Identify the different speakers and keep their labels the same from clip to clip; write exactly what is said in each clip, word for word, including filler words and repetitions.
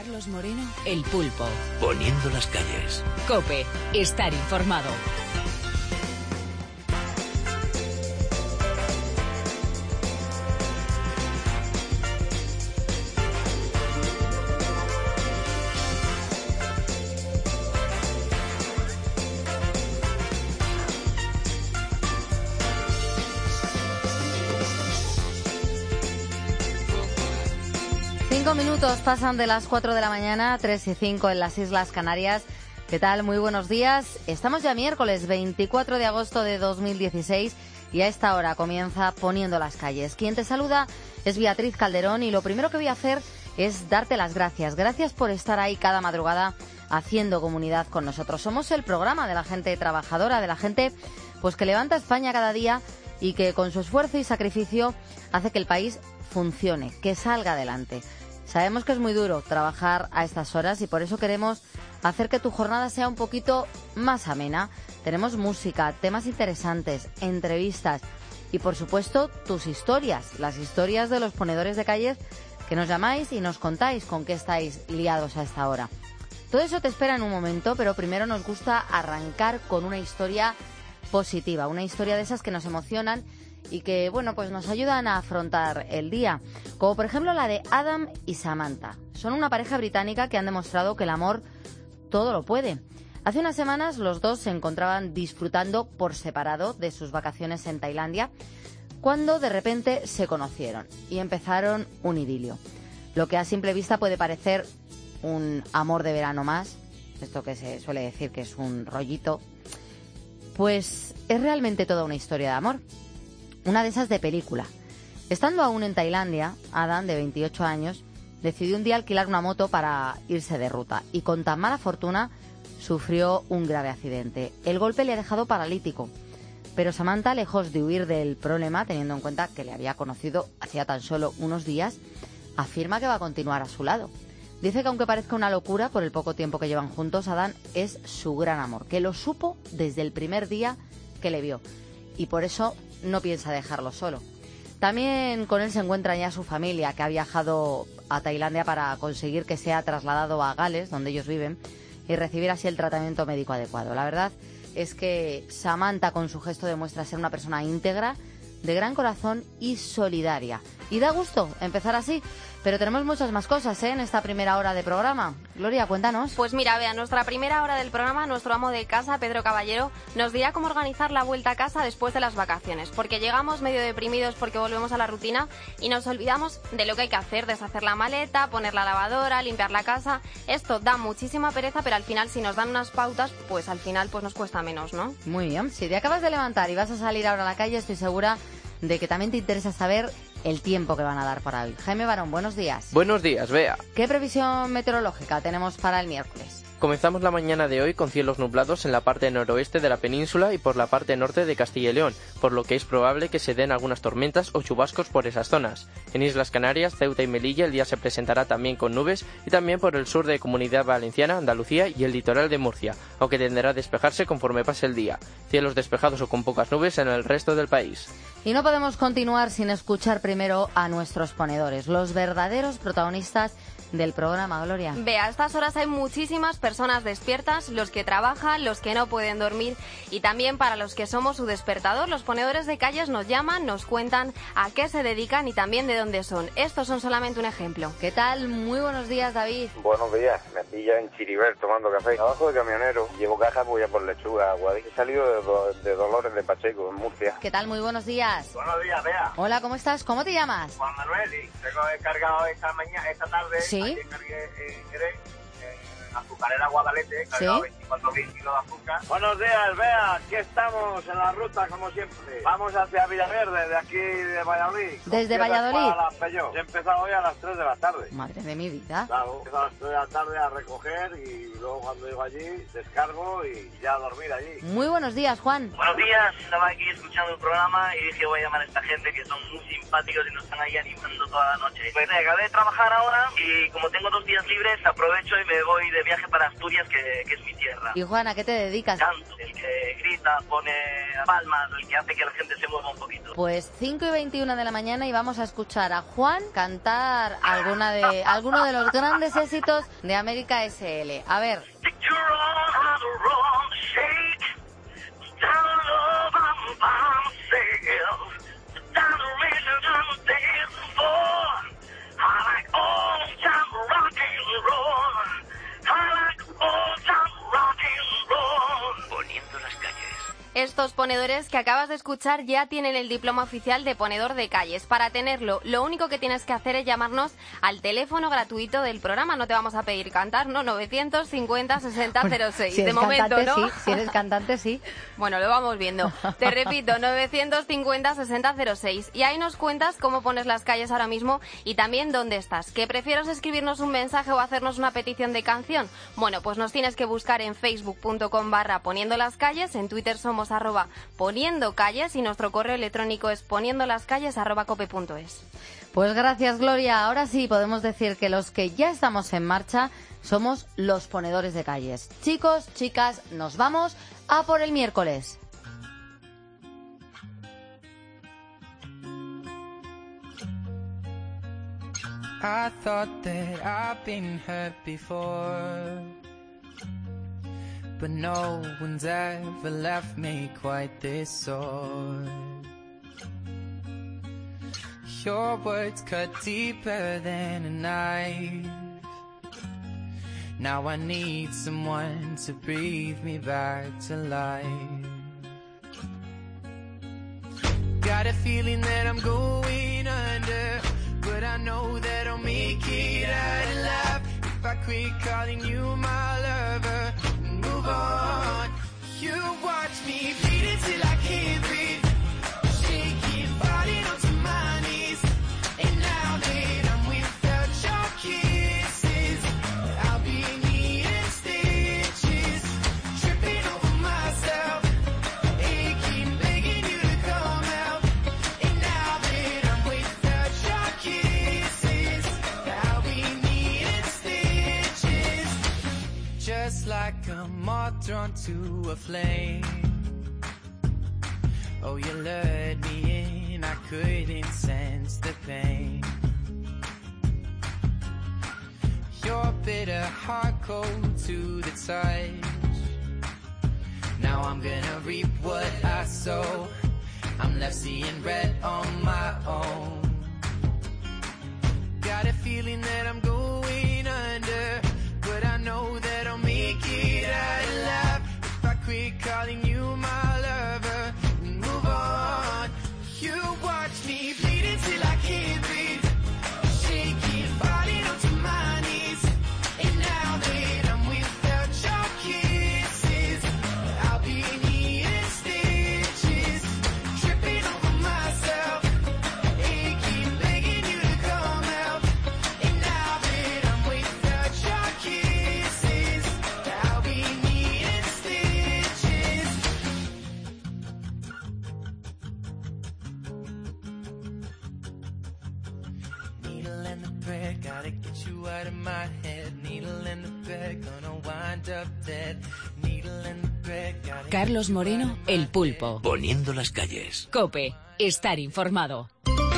Speaker 1: Carlos Moreno, El Pulpo.
Speaker 2: Poniendo las calles.
Speaker 1: COPE, estar informado.
Speaker 3: Cinco minutos pasan de las cuatro de la mañana, tres y cinco en las Islas Canarias. ¿Qué tal? Muy buenos días. Estamos ya miércoles veinticuatro de agosto de dos mil dieciséis y a esta hora comienza Poniendo las calles. Quien te saluda es Beatriz Calderón y lo primero que voy a hacer es darte las gracias. Gracias por estar ahí cada madrugada haciendo comunidad con nosotros. Somos el programa de la gente trabajadora, de la gente pues que levanta España cada día y que con su esfuerzo y sacrificio hace que el país funcione, que salga adelante. Sabemos que es muy duro trabajar a estas horas y por eso queremos hacer que tu jornada sea un poquito más amena. Tenemos música, temas interesantes, entrevistas y, por supuesto, tus historias, las historias de los ponedores de calles que nos llamáis y nos contáis con qué estáis liados a esta hora. Todo eso te espera en un momento, pero primero nos gusta arrancar con una historia positiva, una historia de esas que nos emocionan y que, bueno, pues nos ayudan a afrontar el día, como por ejemplo la de Adam y Samantha. Son una pareja británica que han demostrado que el amor todo lo puede. Hace unas semanas los dos se encontraban disfrutando por separado de sus vacaciones en Tailandia, cuando de repente se conocieron y empezaron un idilio. Lo que a simple vista puede parecer un amor de verano más, esto que se suele decir que es un rollito, pues es realmente toda una historia de amor. Una de esas de película. Estando aún en Tailandia, Adam, de veintiocho años, decidió un día alquilar una moto para irse de ruta y con tan mala fortuna sufrió un grave accidente. El golpe le ha dejado paralítico, pero Samantha, lejos de huir del problema, teniendo en cuenta que le había conocido hacía tan solo unos días, afirma que va a continuar a su lado. Dice que aunque parezca una locura por el poco tiempo que llevan juntos, Adam es su gran amor, que lo supo desde el primer día que le vio y por eso no piensa dejarlo solo. También con él se encuentra ya su familia, que ha viajado a Tailandia para conseguir que sea trasladado a Gales, donde ellos viven, y recibir así el tratamiento médico adecuado. La verdad es que Samantha, con su gesto, demuestra ser una persona íntegra, de gran corazón y solidaria. Y da gusto empezar así. Pero tenemos muchas más cosas, ¿eh?, en esta primera hora de programa. Gloria, cuéntanos.
Speaker 4: Pues mira, vea, nuestra primera hora del programa, nuestro amo de casa, Pedro Caballero, nos dirá cómo organizar la vuelta a casa después de las vacaciones, porque llegamos medio deprimidos porque volvemos a la rutina y nos olvidamos de lo que hay que hacer, deshacer la maleta, poner la lavadora, limpiar la casa. Esto da muchísima pereza, pero al final, si nos dan unas pautas, pues al final pues nos cuesta menos, ¿no?
Speaker 3: Muy bien. Si te acabas de levantar y vas a salir ahora a la calle, estoy segura de que también te interesa saber el tiempo que van a dar para hoy. Jaime Barón, buenos días.
Speaker 5: Buenos días, Bea.
Speaker 3: ¿Qué previsión meteorológica tenemos para el miércoles?
Speaker 5: Comenzamos la mañana de hoy con cielos nublados en la parte noroeste de la península y por la parte norte de Castilla y León, por lo que es probable que se den algunas tormentas o chubascos por esas zonas. En Islas Canarias, Ceuta y Melilla el día se presentará también con nubes y también por el sur de Comunidad Valenciana, Andalucía y el litoral de Murcia, aunque tenderá a despejarse conforme pase el día. Cielos despejados o con pocas nubes en el resto del país.
Speaker 3: Y no podemos continuar sin escuchar primero a nuestros ponedores, los verdaderos protagonistas del programa, Gloria.
Speaker 4: Ve, a estas horas hay muchísimas personas despiertas, los que trabajan, los que no pueden dormir y también para los que somos su despertador. Los ponedores de calles nos llaman, nos cuentan a qué se dedican y también de dónde son. Estos son solamente un ejemplo.
Speaker 3: ¿Qué tal? Muy buenos días, David.
Speaker 6: Buenos días, me pilla en Chiribel tomando café. Trabajo de camionero, llevo cajas, voy a por lechuga, Guadix. He salido de, do, de Dolores de Pacheco, en Murcia.
Speaker 3: ¿Qué tal? Muy buenos días.
Speaker 7: Buenos días, Bea.
Speaker 3: Hola, ¿cómo estás? ¿Cómo te llamas?
Speaker 7: Juan Manuel, y tengo cargado esta mañana, esta tarde.
Speaker 3: Sí.
Speaker 7: Ayer cargué en Jerez, en azucarera Guadalete, cargado
Speaker 3: ¿Sí?
Speaker 7: veinticuatro kilos de azúcar. Buenos días, Bea. Aquí estamos en la ruta, como siempre. Vamos hacia Villaverde, de aquí de Valladolid.
Speaker 3: ¿Desde Valladolid?
Speaker 7: He empezado hoy a las tres de la tarde.
Speaker 3: Madre de mi vida.
Speaker 7: Claro, empiezo a las tres de la tarde a recoger y luego cuando llego allí descargo y ya a dormir allí.
Speaker 3: Muy buenos días, Juan.
Speaker 8: Buenos días, estaba aquí escuchando el programa y dije voy a llamar a esta gente que son muy simpáticos y nos están ahí animando toda la noche. Pues eh, acabé de trabajar ahora y como tengo dos días libres aprovecho y me voy de viaje para Asturias, que, que es mi tierra.
Speaker 3: Y Juan, ¿a qué te dedicas?
Speaker 8: Canto, el que grita canta, pone palmas, el que hace que la gente se mueva un poquito.
Speaker 3: Pues cinco y veintiuno de la mañana y vamos a escuchar a Juan cantar alguna de, alguno de los grandes éxitos de América S L. A ver.
Speaker 2: Poniendo las calles.
Speaker 4: Estos ponedores que acabas de escuchar ya tienen el diploma oficial de ponedor de calles. Para tenerlo, lo único que tienes que hacer es llamarnos al teléfono gratuito del programa. No te vamos a pedir cantar, ¿no? novecientos cincuenta sesenta cero seis.
Speaker 3: Si
Speaker 4: de momento,
Speaker 3: cantante,
Speaker 4: ¿no?
Speaker 3: Sí. Si eres cantante, sí.
Speaker 4: Bueno, lo vamos viendo. Te repito, novecientos cincuenta sesenta cero seis. Y ahí nos cuentas cómo pones las calles ahora mismo y también dónde estás. ¿Que prefieres escribirnos un mensaje o hacernos una petición de canción? Bueno, pues nos tienes que buscar en facebook punto com barra poniendo las calles. En Twitter somos arroba poniendo calles y nuestro correo electrónico es poniendo las calles arroba cope punto es.
Speaker 3: Pues gracias, Gloria. Ahora sí podemos decir que los que ya estamos en marcha somos los ponedores de calles. Chicos, chicas, nos vamos a por el miércoles.
Speaker 9: I thought that I've been hurt before, but no one's ever left me quite this sore. Your words cut deeper than a knife. Now I need someone to breathe me back to life. Got a feeling that I'm going under, but I know that I'll make it out alive if I quit calling you my lover and move on. You watch me bleed until I can't breathe, shaking, falling onto my knees. And now that I'm without your kisses, I'll be needing stitches, tripping over myself, aching, begging you to come out. And now that I'm without your kisses, I'll be needing stitches, just like a moth drawn to a flame. Oh, you lured me in, I couldn't sense the pain. Your bitter heart cold to the touch. Now I'm gonna reap what I sow. I'm left seeing red on my own. Got a feeling that I'm going under, but I know that I'll make it out alive if I quit calling you my lover and move on. You watch me bleed until I can't breathe, shaking, falling onto my knees. And now that I'm without your kisses, I'll be needing stitches, tripping over myself, aching, begging you to come out. And now that I'm without your kisses, I'll be needing stitches. Needle in the thread, gotta get you out of my head. Needle in the thread, gonna wind up dead. Needle in the thread, gotta...
Speaker 1: Carlos Moreno, El Pulpo.
Speaker 2: Poniendo las calles.
Speaker 1: COPE. Estar informado.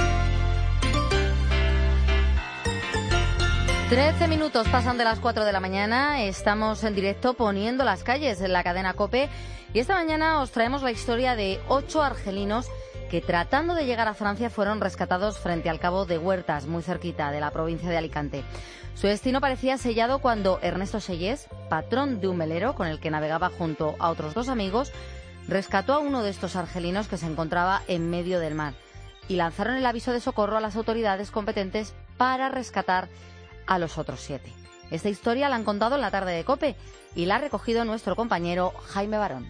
Speaker 3: Trece minutos pasan de las cuatro de la mañana. Estamos en directo poniendo las calles en la cadena COPE. Y esta mañana os traemos la historia de ocho argelinos que, tratando de llegar a Francia, fueron rescatados frente al Cabo de Huertas, muy cerquita de la provincia de Alicante. Su destino parecía sellado cuando Ernesto Sellés, patrón de un velero con el que navegaba junto a otros dos amigos, rescató a uno de estos argelinos que se encontraba en medio del mar y lanzaron el aviso de socorro a las autoridades competentes para rescatar a los otros siete. Esta historia la han contado en la tarde de COPE y la ha recogido nuestro compañero Jaime Barón.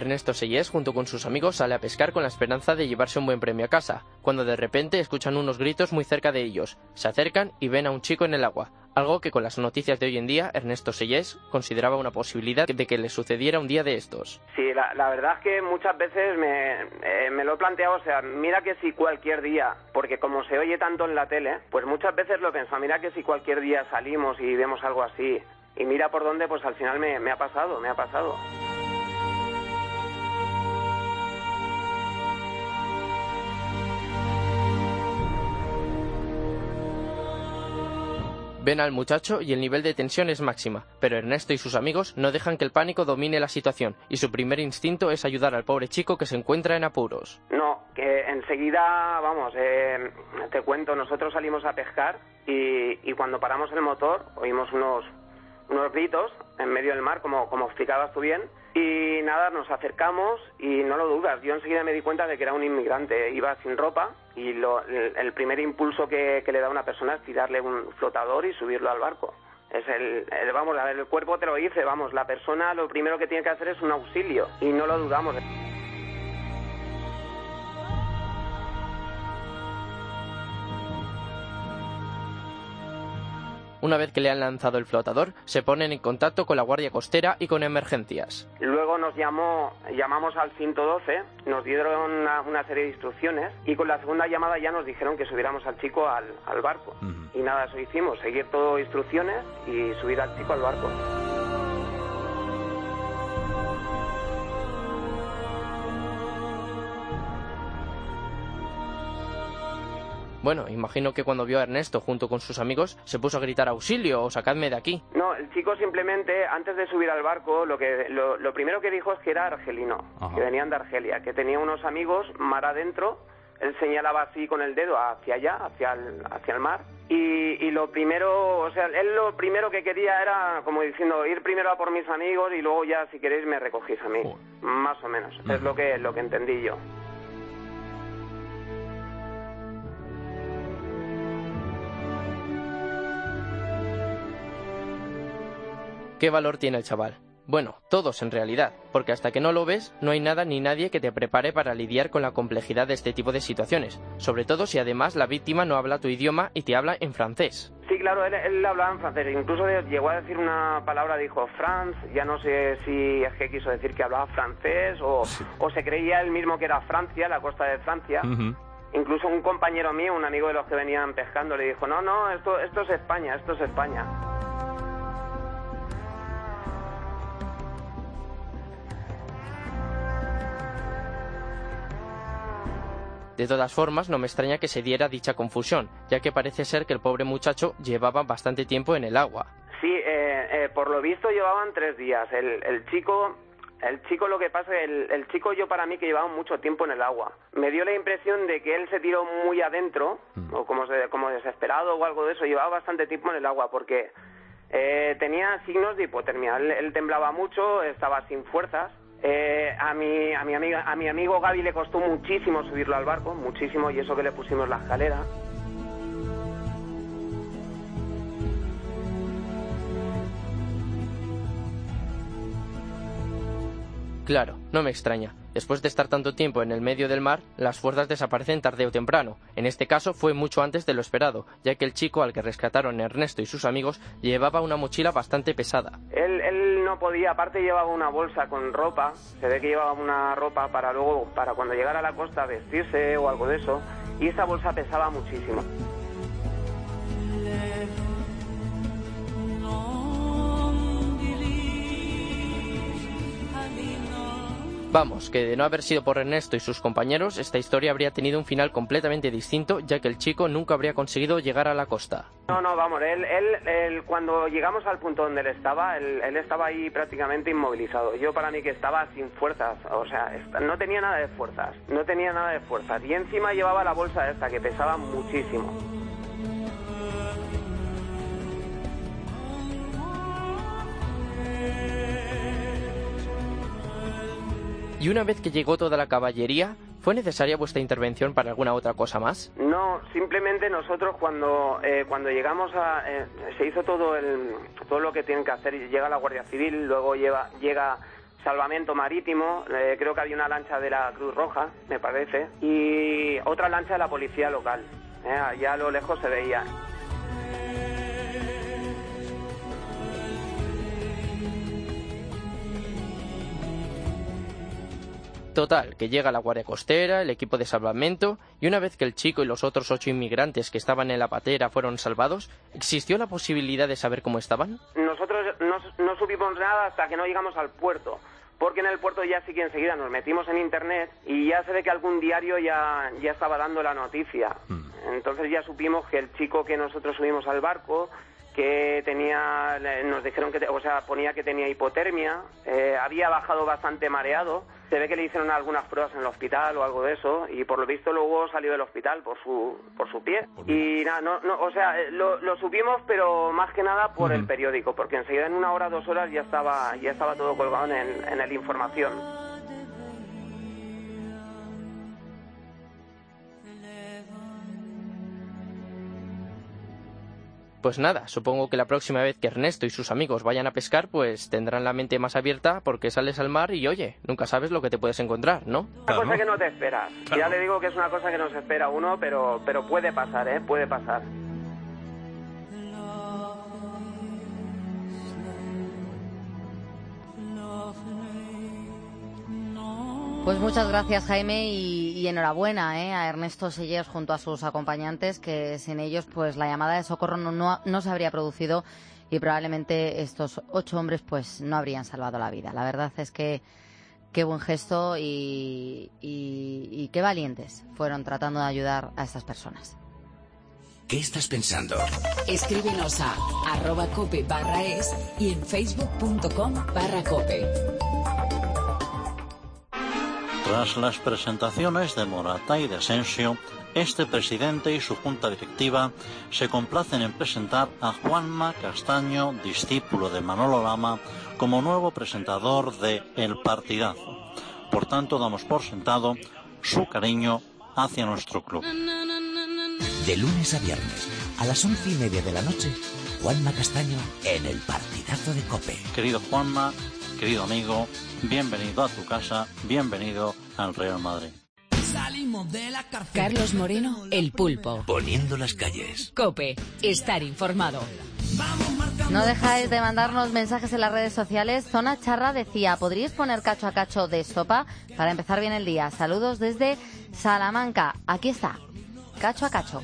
Speaker 5: Ernesto Sellés, junto con sus amigos, sale a pescar con la esperanza de llevarse un buen premio a casa, cuando de repente escuchan unos gritos muy cerca de ellos. Se acercan y ven a un chico en el agua, algo que con las noticias de hoy en día Ernesto Sellés consideraba una posibilidad de que le sucediera un día de estos.
Speaker 10: Sí, la, la verdad es que muchas veces me, eh, me lo he planteado, o sea, mira que si cualquier día, porque como se oye tanto en la tele, pues muchas veces lo he pensado, mira que si cualquier día salimos y vemos algo así, y mira por dónde, pues al final me, me ha pasado, me ha pasado.
Speaker 5: Ven al muchacho y el nivel de tensión es máxima, pero Ernesto y sus amigos no dejan que el pánico domine la situación y su primer instinto es ayudar al pobre chico que se encuentra en apuros.
Speaker 10: No, que enseguida, vamos, eh, te cuento, nosotros salimos a pescar y, y cuando paramos el motor oímos unos, unos gritos en medio del mar, como, como explicabas tú bien, y nada, nos acercamos y no lo dudas, yo enseguida me di cuenta de que era un inmigrante, iba sin ropa y lo, el, el primer impulso que, que le da a una persona es tirarle un flotador y subirlo al barco. Es el, el, vamos, a ver, el cuerpo te lo dice, vamos, la persona lo primero que tiene que hacer es un auxilio y no lo dudamos.
Speaker 5: Una vez que le han lanzado el flotador, se ponen en contacto con la Guardia Costera y con emergencias.
Speaker 10: Luego nos llamó, llamamos al ciento doce, nos dieron una, una serie de instrucciones y con la segunda llamada ya nos dijeron que subiéramos al chico al, al barco. Uh-huh. Y nada, eso hicimos, seguir todo instrucciones y subir al chico al barco.
Speaker 5: Bueno, imagino que cuando vio a Ernesto junto con sus amigos se puso a gritar auxilio o sacadme de aquí.
Speaker 10: No, el chico simplemente, antes de subir al barco, lo que lo, lo primero que dijo es que era argelino, Ajá. que venían de Argelia, que tenía unos amigos mar adentro, él señalaba así con el dedo hacia allá, hacia el, hacia el mar, y, y lo primero, o sea, él lo primero que quería era, como diciendo, ir primero a por mis amigos y luego ya, si queréis, me recogís a mí, oh. más o menos, uh-huh. es lo que, lo que entendí yo.
Speaker 5: ¿Qué valor tiene el chaval? Bueno, todos en realidad, porque hasta que no lo ves, no hay nada ni nadie que te prepare para lidiar con la complejidad de este tipo de situaciones, sobre todo si además la víctima no habla tu idioma y te habla en francés.
Speaker 10: Sí, claro, él, él hablaba en francés, incluso llegó a decir una palabra, dijo France, ya no sé si es que quiso decir que hablaba francés o, sí. o se creía él mismo que era Francia, la costa de Francia. Uh-huh. Incluso un compañero mío, un amigo de los que venían pescando, le dijo, no, no, esto, esto es España, esto es España.
Speaker 5: De todas formas, no me extraña que se diera dicha confusión, ya que parece ser que el pobre muchacho llevaba bastante tiempo en el agua.
Speaker 10: Sí, eh, eh, por lo visto llevaban tres días. El, el chico, el chico lo que pasa es que el, el chico yo para mí que llevaba mucho tiempo en el agua. Me dio la impresión de que él se tiró muy adentro, mm. o como, se, como desesperado o algo de eso, llevaba bastante tiempo en el agua porque eh, tenía signos de hipotermia. Él, él temblaba mucho, estaba sin fuerzas. Eh, a mi a mi amiga a mi amigo Gaby le costó muchísimo subirlo al barco, muchísimo, y eso que le pusimos la escalera.
Speaker 5: Claro, no me extraña. Después de estar tanto tiempo en el medio del mar, las fuerzas desaparecen tarde o temprano. En este caso fue mucho antes de lo esperado, ya que el chico al que rescataron Ernesto y sus amigos llevaba una mochila bastante pesada.
Speaker 10: Él, él no podía, aparte llevaba una bolsa con ropa, se ve que llevaba una ropa para luego, para cuando llegara a la costa vestirse o algo de eso, y esa bolsa pesaba muchísimo.
Speaker 5: Vamos, que de no haber sido por Ernesto y sus compañeros, esta historia habría tenido un final completamente distinto, ya que el chico nunca habría conseguido llegar a la costa.
Speaker 10: No, no, vamos, él, él, él cuando llegamos al punto donde él estaba, él, él estaba ahí prácticamente inmovilizado. Yo para mí que estaba sin fuerzas, o sea, no tenía nada de fuerzas, no tenía nada de fuerzas. Y encima llevaba la bolsa esta, que pesaba muchísimo.
Speaker 5: Y una vez que llegó toda la caballería, ¿fue necesaria vuestra intervención para alguna otra cosa más?
Speaker 10: No, simplemente nosotros cuando eh, cuando llegamos a... Eh, se hizo todo el todo lo que tienen que hacer. Llega la Guardia Civil, luego lleva, llega salvamento marítimo, eh, creo que había una lancha de la Cruz Roja, me parece, y otra lancha de la policía local. Eh, allá a lo lejos se veía.
Speaker 5: Total, que llega la Guardia Costera, el equipo de salvamento, y una vez que el chico y los otros ocho inmigrantes que estaban en la patera fueron salvados, ¿existió la posibilidad de saber cómo estaban?
Speaker 10: Nosotros no, no supimos nada hasta que no llegamos al puerto, porque en el puerto ya sí que enseguida nos metimos en internet y ya se ve que algún diario ya, ya estaba dando la noticia. Entonces ya supimos que el chico que nosotros subimos al barco, que tenía, nos dijeron que, o sea, ponía que tenía hipotermia, eh, había bajado bastante mareado, se ve que le hicieron algunas pruebas en el hospital o algo de eso, y por lo visto luego salió del hospital por su por su pie. Y nada, no, no, o sea, lo, lo supimos, pero más que nada por uh-huh. el periódico, porque enseguida en una hora, dos horas ya estaba, ya estaba todo colgado en, en el Información.
Speaker 5: Pues nada, supongo que la próxima vez que Ernesto y sus amigos vayan a pescar, pues tendrán la mente más abierta porque sales al mar y, oye, nunca sabes lo que te puedes encontrar, ¿no?
Speaker 10: Una cosa que no te esperas. Claro. Ya le digo que es una cosa que no se espera uno, pero, pero puede pasar, ¿eh? Puede pasar.
Speaker 3: Pues muchas gracias, Jaime, y, y enhorabuena ¿eh? a Ernesto Sellers junto a sus acompañantes, que sin ellos pues la llamada de socorro no, no, no se habría producido y probablemente estos ocho hombres pues no habrían salvado la vida. La verdad es que qué buen gesto y, y, y qué valientes fueron tratando de ayudar a estas personas.
Speaker 2: ¿Qué estás pensando?
Speaker 1: Escríbenos a arroba cope barra es y en facebook punto com barra cope.
Speaker 11: Tras las presentaciones de Morata y de Asensio, este presidente y su junta directiva se complacen en presentar a Juanma Castaño, discípulo de Manolo Lama, como nuevo presentador de El Partidazo. Por tanto, damos por sentado su cariño hacia nuestro club.
Speaker 2: De lunes a viernes, a las once y media de la noche, Juanma Castaño en El Partidazo de COPE.
Speaker 11: Querido Juanma, querido amigo, bienvenido a tu casa, bienvenido al Real Madrid.
Speaker 1: Carlos Moreno, El Pulpo.
Speaker 2: Poniendo las calles.
Speaker 1: COPE, estar informado.
Speaker 3: No dejáis de mandarnos mensajes en las redes sociales. Zona Charra decía, ¿podríais poner cacho a cacho de sopa para empezar bien el día? Saludos desde Salamanca. Aquí está, cacho a cacho.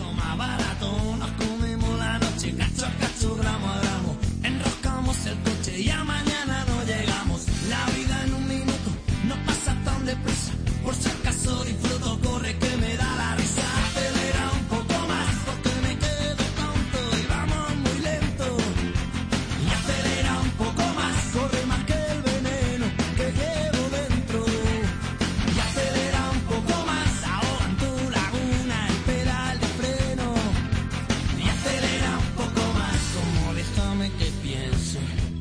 Speaker 9: El coche y a mañana no llegamos. La vida en un minuto no pasa tan deprisa. Por si acaso disfruto, corre que me da la risa. Acelera un poco más porque me quedo tonto y vamos muy lento. Y acelera un poco más, corre más que el veneno que llevo dentro. Y acelera un poco más, ahoga en tu laguna el pedal de freno. Y acelera un poco más, como déjame que piense.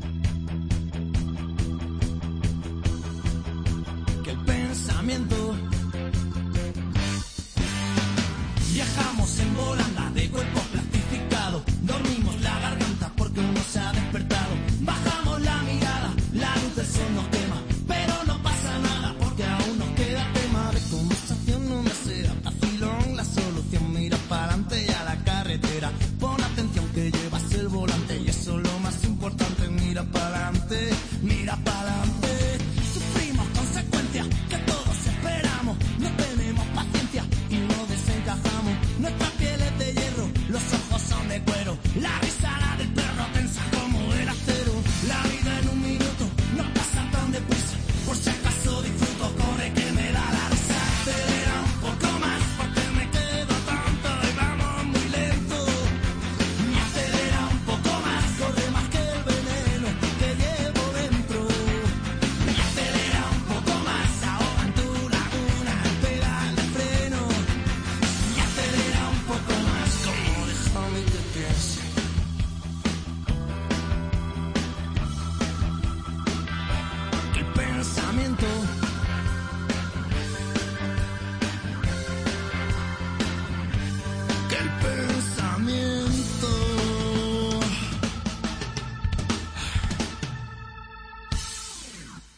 Speaker 9: Viajamos en volanda de cuerpo plastificado. Dormimos la garganta porque uno se ha despertado. Bajamos la mirada, la luz del sol nos quema. Pero no pasa nada porque aún nos queda tema de conversación. No me sea vacilón la solución. Mira para adelante y a la carretera. Pon atención que llevas el volante y eso es lo más importante. Mira para adelante, mira para adelante. Sufrimos consecuencias que todos esperamos. No tenemos paciencia y no desencajamos. Nuestra piel es de hierro, los ojos son de cuero. La risa la del perro tensa como el acero. La vida en un minuto no pasa tan deprisa. Por si acaso disfruto, corre que me da la risa. Acelera un poco más porque me quedo tonto y vamos muy lento. Y acelera un poco más, corre más que el veneno que llevo dentro. Y acelera un poco más, ahoga en tu laguna el pedal de freno. Y acelera un poco más, como déjame que piense. Que el pensamiento Que el pensamiento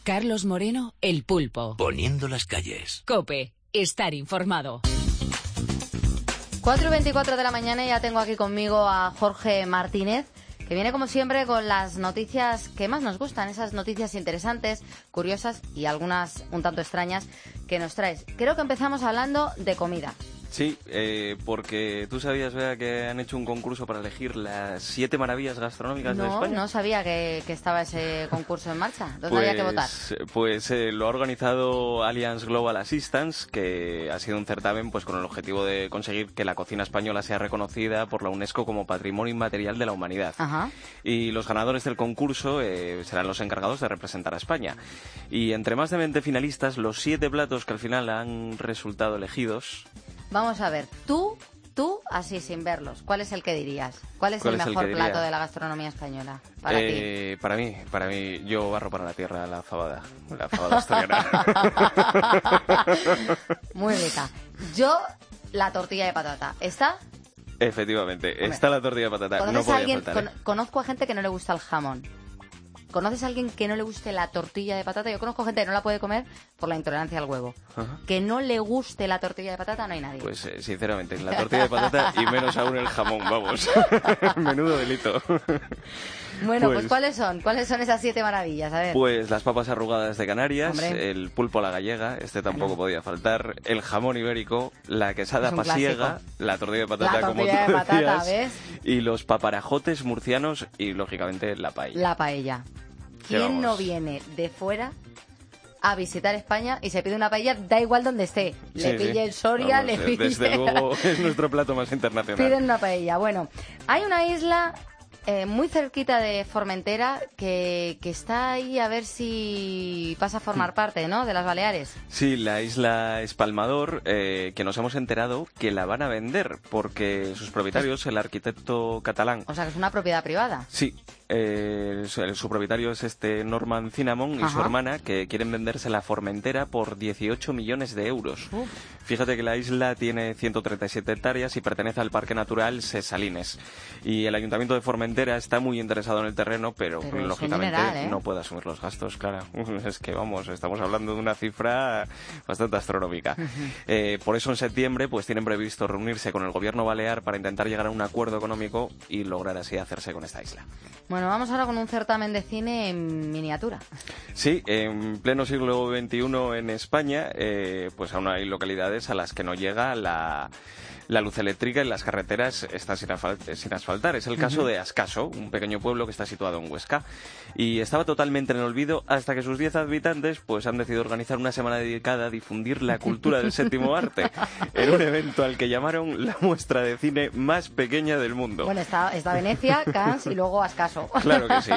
Speaker 1: Carlos Moreno, El Pulpo.
Speaker 2: Poniendo las calles.
Speaker 1: COPE. Estar informado.
Speaker 3: cuatro y veinticuatro de la mañana y ya tengo aquí conmigo a Jorge Martínez, que viene como siempre con las noticias que más nos gustan, esas noticias interesantes, curiosas y algunas un tanto extrañas que nos traes. Creo que empezamos hablando de comida.
Speaker 12: Sí, eh, porque tú sabías, Bea, que han hecho un concurso para elegir las siete maravillas gastronómicas
Speaker 3: no,
Speaker 12: de España.
Speaker 3: No sabía que, que estaba ese concurso en marcha. ¿Dónde
Speaker 12: pues,
Speaker 3: había que votar?
Speaker 12: Pues eh, lo ha organizado Alliance Global Assistance, que ha sido un certamen pues con el objetivo de conseguir que la cocina española sea reconocida por la UNESCO como Patrimonio Inmaterial de la Humanidad.
Speaker 3: Ajá.
Speaker 12: Y los ganadores del concurso eh, serán los encargados de representar a España. Y entre más de veinte finalistas, los siete platos que al final han resultado elegidos...
Speaker 3: Vamos a ver, tú, tú, así sin verlos, ¿cuál es el que dirías? ¿Cuál es
Speaker 12: ¿Cuál
Speaker 3: el
Speaker 12: es el
Speaker 3: mejor
Speaker 12: que
Speaker 3: plato
Speaker 12: diría?
Speaker 3: de la gastronomía española para
Speaker 12: eh,
Speaker 3: ti?
Speaker 12: Para mí, para mí, yo barro para la tierra la fabada, la fabada asturiana.
Speaker 3: Muy rica. Yo, la tortilla de patata. ¿Está?
Speaker 12: Efectivamente,
Speaker 3: Hombre,
Speaker 12: está la tortilla de patata,
Speaker 3: ¿Conoces
Speaker 12: no
Speaker 3: a
Speaker 12: podía
Speaker 3: alguien,
Speaker 12: faltar.
Speaker 3: con-
Speaker 12: ¿eh?
Speaker 3: conozco a gente que no le gusta el jamón. ¿Conoces a alguien que no le guste la tortilla de patata? Yo conozco gente que no la puede comer por la intolerancia al huevo.
Speaker 12: Ajá.
Speaker 3: Que no le guste la tortilla de patata, no hay nadie.
Speaker 12: Pues eh, sinceramente, la tortilla de patata y menos aún el jamón, vamos. Menudo delito.
Speaker 3: Bueno, pues,
Speaker 12: pues-
Speaker 3: ¿cuáles son? ¿Cuáles son esas siete maravillas? A ver.
Speaker 12: Pues las papas arrugadas de Canarias,
Speaker 3: Hombre.
Speaker 12: el pulpo a la gallega, este tampoco podía faltar, el jamón ibérico, la quesada
Speaker 3: Es un
Speaker 12: pasiega,
Speaker 3: clásico.
Speaker 12: la tortilla de patata,
Speaker 3: La
Speaker 12: como
Speaker 3: tortilla
Speaker 12: tú
Speaker 3: de patata,
Speaker 12: decías,
Speaker 3: ¿ves?
Speaker 12: y los paparajotes murcianos y, lógicamente, la paella.
Speaker 3: La paella.
Speaker 12: Que
Speaker 3: ¿Quién no
Speaker 12: vamos.
Speaker 3: viene de fuera a visitar España y se pide una paella, da igual donde esté? Le
Speaker 12: Sí,
Speaker 3: pille
Speaker 12: sí.
Speaker 3: el Soria,
Speaker 12: Vamos,
Speaker 3: le
Speaker 12: eh,
Speaker 3: pille...
Speaker 12: Desde luego es nuestro plato más internacional.
Speaker 3: Piden una paella. Bueno, hay una isla eh, muy cerquita de Formentera que, que está ahí a ver si pasa a formar parte, ¿no?, de las Baleares.
Speaker 12: Sí, la isla Espalmador, eh, que nos hemos enterado que la van a vender porque sus propietarios, el arquitecto catalán...
Speaker 3: O sea, que es una propiedad privada.
Speaker 12: Sí, eh, su, su propietario es este Norman Cinnamon y su
Speaker 3: Ajá.
Speaker 12: hermana, que quieren venderse la Formentera por dieciocho millones de euros.
Speaker 3: Uf.
Speaker 12: Fíjate que la isla tiene ciento treinta y siete hectáreas y pertenece al Parque Natural Sesalines. Y el Ayuntamiento de Formentera está muy interesado en el terreno, pero,
Speaker 3: Pero es un
Speaker 12: lógicamente
Speaker 3: dineral, ¿eh?
Speaker 12: no puede asumir los gastos, claro. Es que vamos, estamos hablando de una cifra bastante astronómica. Eh, por eso en septiembre pues tienen previsto reunirse con el gobierno balear para intentar llegar a un acuerdo económico y lograr así hacerse con esta isla.
Speaker 3: Bueno, vamos ahora con un certamen de cine en miniatura.
Speaker 12: Sí, en pleno siglo veintiuno en España, eh, pues aún hay localidades a las que no llega la, la luz eléctrica y las carreteras están sin, asfal- sin asfaltar. Es el caso
Speaker 3: Ujú.
Speaker 12: de Ascaso, un pequeño pueblo que está situado en Huesca. Y estaba totalmente en el olvido hasta que sus diez habitantes pues han decidido organizar una semana dedicada a difundir la cultura del séptimo arte en un evento al que llamaron la muestra de cine más pequeña del mundo.
Speaker 3: Bueno, está, está Venecia, Cannes y luego Ascaso.
Speaker 12: Claro que sí.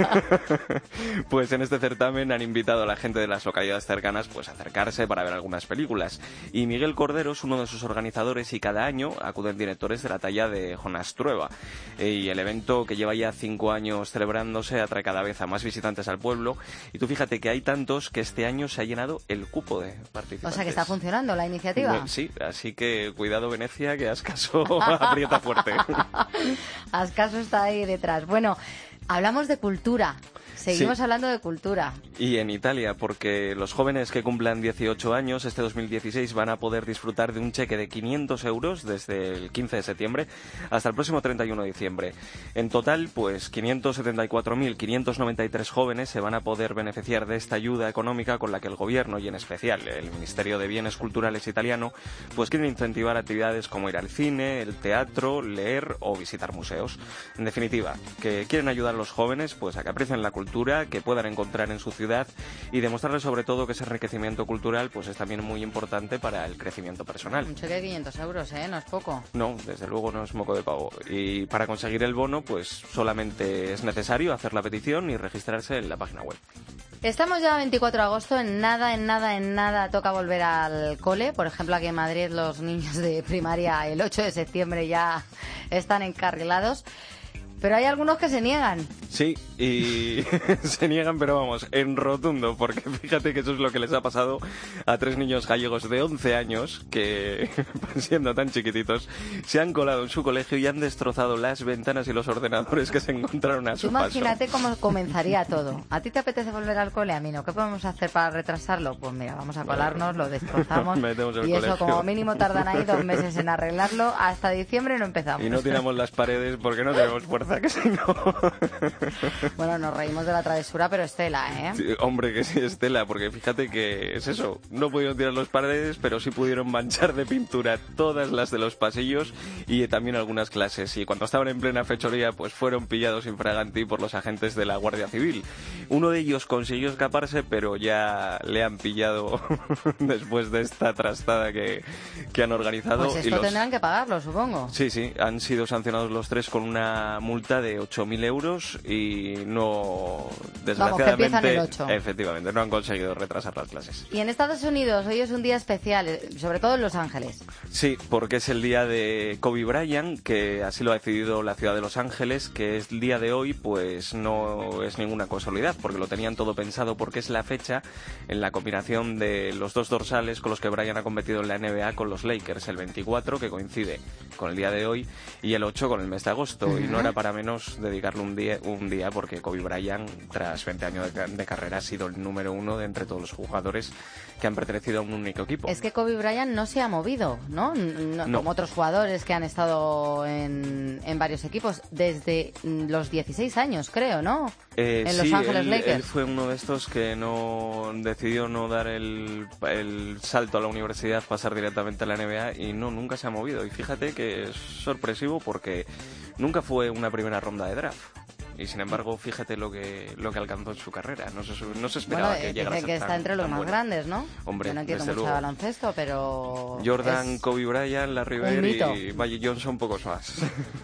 Speaker 12: Pues en este certamen han invitado a la gente de las localidades cercanas pues a acercarse para ver algunas películas. Y Miguel Cordero es uno de sus organizadores y cada año acuden directores de la talla de Jonas Trueba. Eh, y el evento, que lleva ya cinco años celebrándose, atrae cada vez a más visitantes al pueblo. Y tú fíjate que hay tantos que este año se ha llenado el cupo de
Speaker 3: O
Speaker 12: participantes.
Speaker 3: sea, que está funcionando la iniciativa.
Speaker 12: Sí, así que cuidado Venecia, que Ascaso aprieta fuerte.
Speaker 3: Ascaso está ahí detrás. Bueno, hablamos de cultura. Seguimos
Speaker 12: Sí.
Speaker 3: hablando de cultura.
Speaker 12: Y en Italia, porque los jóvenes que cumplan dieciocho años este dos mil dieciséis van a poder disfrutar de un cheque de quinientos euros desde el quince de septiembre hasta el próximo treinta y uno de diciembre. En total, pues quinientos setenta y cuatro mil quinientos noventa y tres jóvenes se van a poder beneficiar de esta ayuda económica con la que el gobierno y en especial el Ministerio de Bienes Culturales italiano pues quieren incentivar actividades como ir al cine, el teatro, leer o visitar museos. En definitiva, que quieren ayudar a los jóvenes pues a que aprecien la cultura, que puedan encontrar en su ciudad y demostrarles sobre todo que ese enriquecimiento cultural pues es también muy importante para el crecimiento personal.
Speaker 3: Un cheque de quinientos euros, ¿eh? No es poco.
Speaker 12: No, desde luego no es moco de pavo. Y para conseguir el bono pues solamente es necesario hacer la petición y registrarse en la página web.
Speaker 3: Estamos ya a veinticuatro de agosto, en nada, en nada, en nada toca volver al cole. Por ejemplo, aquí en Madrid los niños de primaria el ocho de septiembre ya están encarrilados. Pero hay algunos que se niegan.
Speaker 12: Sí, y se niegan, pero vamos, en rotundo, porque fíjate que eso es lo que les ha pasado a tres niños gallegos de once años que, siendo tan chiquititos, se han colado en su colegio y han destrozado las ventanas y los ordenadores que se encontraron a su paso.
Speaker 3: Imagínate cómo comenzaría todo. ¿A ti te apetece volver al cole? A mí no. ¿Qué podemos hacer para retrasarlo? Pues mira, vamos a colarnos, lo destrozamos y eso
Speaker 12: colegio.
Speaker 3: Como mínimo tardan ahí dos meses en arreglarlo. Hasta diciembre no empezamos.
Speaker 12: Y no tiramos las paredes porque no tenemos fuerza, que si no...
Speaker 3: Bueno, nos reímos de la travesura, pero Estela, ¿eh?
Speaker 12: Sí, hombre, que sí, Estela, porque fíjate que es eso. No pudieron tirar las paredes, pero sí pudieron manchar de pintura todas las de los pasillos y también algunas clases. Y cuando estaban en plena fechoría, pues fueron pillados infraganti por los agentes de la Guardia Civil. Uno de ellos consiguió escaparse, pero ya le han pillado después de esta trastada que, que han organizado.
Speaker 3: Pues esto
Speaker 12: y los...
Speaker 3: tendrán que pagarlo, supongo.
Speaker 12: Sí, sí, han sido sancionados los tres con una multa de ocho mil euros y no, desgraciadamente,
Speaker 3: Vamos, que empiezan el ocho.
Speaker 12: Efectivamente, no han conseguido retrasar las clases.
Speaker 3: Y en Estados Unidos hoy es un día especial, sobre todo en Los Ángeles.
Speaker 12: Sí, porque es el día de Kobe Bryant, que así lo ha decidido la ciudad de Los Ángeles, que es el día de hoy, pues no es ninguna casualidad, porque lo tenían todo pensado, porque es la fecha en la combinación de los dos dorsales con los que Bryant ha competido en la N B A con los Lakers, el veinticuatro, que coincide con el día de hoy, y el ocho con el mes de agosto, uh-huh. Y no era para menos dedicarle un día, un día porque Kobe Bryant, tras veinte años de, de carrera, ha sido el número uno de entre todos los jugadores que han pertenecido a un único equipo.
Speaker 3: Es que Kobe Bryant no se ha movido, ¿no? No,
Speaker 12: no.
Speaker 3: Como otros jugadores que han estado en, en varios equipos desde los dieciséis años, creo, ¿no?
Speaker 12: Eh,
Speaker 3: en
Speaker 12: sí,
Speaker 3: Los Ángeles
Speaker 12: él,
Speaker 3: Lakers.
Speaker 12: Él fue uno de estos que no decidió no dar el, el salto a la universidad, pasar directamente a la N B A y no, nunca se ha movido. Y fíjate que es sorpresivo porque nunca fue una primera ronda de draft. Y sin embargo, fíjate lo que lo que alcanzó en su carrera. No se, no se esperaba
Speaker 3: bueno,
Speaker 12: que llegara a ser
Speaker 3: que está
Speaker 12: tan,
Speaker 3: entre los más
Speaker 12: bueno.
Speaker 3: grandes, ¿no?
Speaker 12: Hombre,
Speaker 3: yo no entiendo
Speaker 12: desde
Speaker 3: mucho
Speaker 12: luego.
Speaker 3: de baloncesto, pero...
Speaker 12: Jordan,
Speaker 3: es
Speaker 12: Kobe Bryant, Larry Bird y Magic Johnson, pocos más.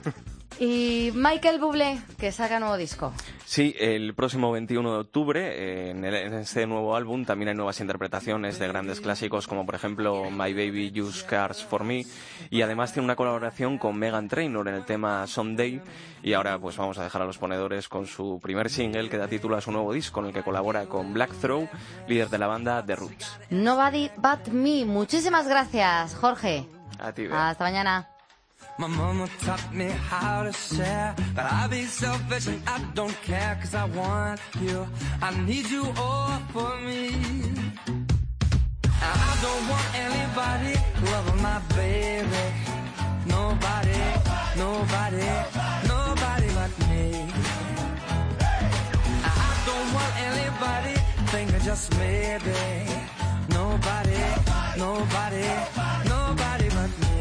Speaker 3: Y Michael Bublé, que saca nuevo disco.
Speaker 12: Sí, el próximo veintiuno de octubre, eh, en, el, en este nuevo álbum también hay nuevas interpretaciones de grandes clásicos como por ejemplo My Baby Used Cars for Me, y además tiene una colaboración con Meghan Trainor en el tema Someday. Y ahora pues vamos a dejar a los ponedores con su primer single que da título a su nuevo disco, en el que colabora con Black Throw, líder de la banda The Roots.
Speaker 3: Nobody But Me. Muchísimas gracias, Jorge.
Speaker 12: A ti, Bea.
Speaker 3: Hasta mañana.
Speaker 9: My mama taught me how to share, but I be selfish and I don't care, cause I want you, I need you all for me. I don't want anybody loving my baby, nobody, nobody, nobody but me. I don't want anybody thinking just maybe, nobody, nobody, nobody but me.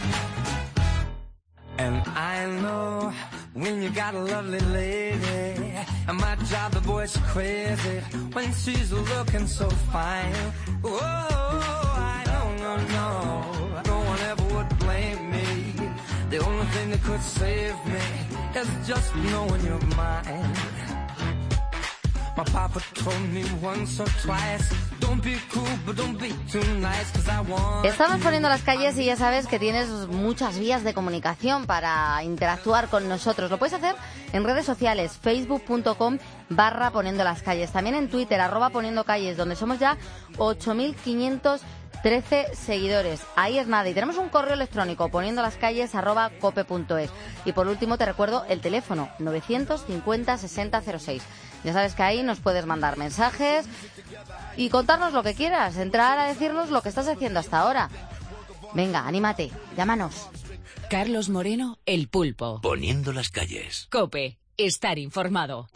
Speaker 9: And I know when you got a lovely lady, I might drive the boys crazy when she's looking so fine. Oh, I don't know, no, no one ever would blame me. The only thing that could save me is just knowing you're mine. My papa told me once or twice, don't be cool, but don't be too nice, 'cause I want...
Speaker 3: Estamos poniendo las calles y ya sabes que tienes muchas vías de comunicación para interactuar con nosotros. Lo puedes hacer en redes sociales, facebook punto com barra poniendo las calles. También en Twitter, arroba poniendo calles, donde somos ya ocho mil quinientos trece seguidores. Ahí es nada. Y tenemos un correo electrónico, poniendo las calles arroba cope punto es. Y por último te recuerdo el teléfono, novecientos cincuenta sesenta cero seis. Ya sabes que ahí nos puedes mandar mensajes y contarnos lo que quieras, entrar a decirnos lo que estás haciendo hasta ahora. Venga, anímate, llámanos.
Speaker 1: Carlos Moreno, El Pulpo.
Speaker 2: Poniendo las calles.
Speaker 1: COPE, estar informado.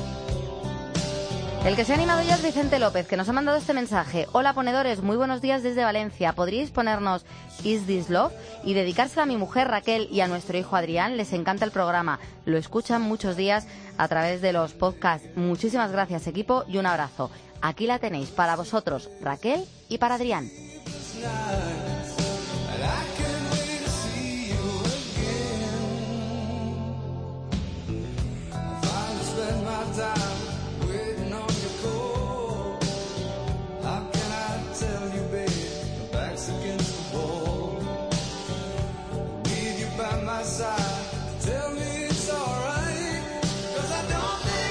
Speaker 3: El que se ha animado ya es Vicente López, que nos ha mandado este mensaje. Hola, ponedores, muy buenos días desde Valencia. ¿Podríais ponernos Is This Love? Y dedicársela a mi mujer Raquel y a nuestro hijo Adrián. Les encanta el programa. Lo escuchan muchos días a través de los podcasts. Muchísimas gracias, equipo, y un abrazo. Aquí la tenéis para vosotros, Raquel, y para Adrián.
Speaker 9: Tell me it's alright, 'cause I don't think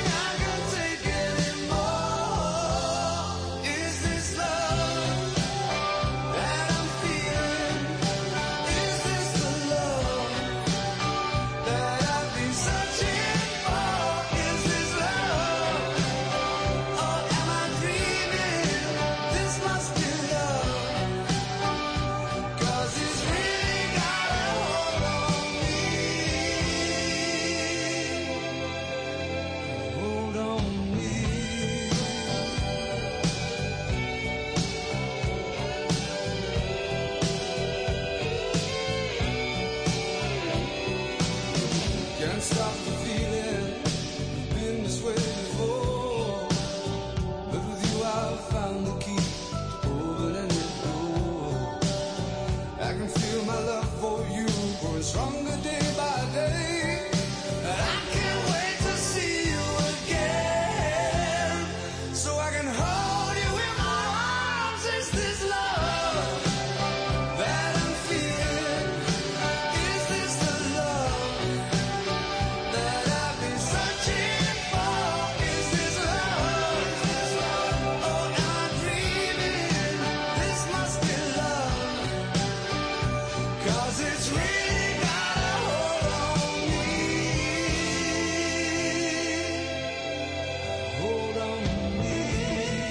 Speaker 13: hold on to me.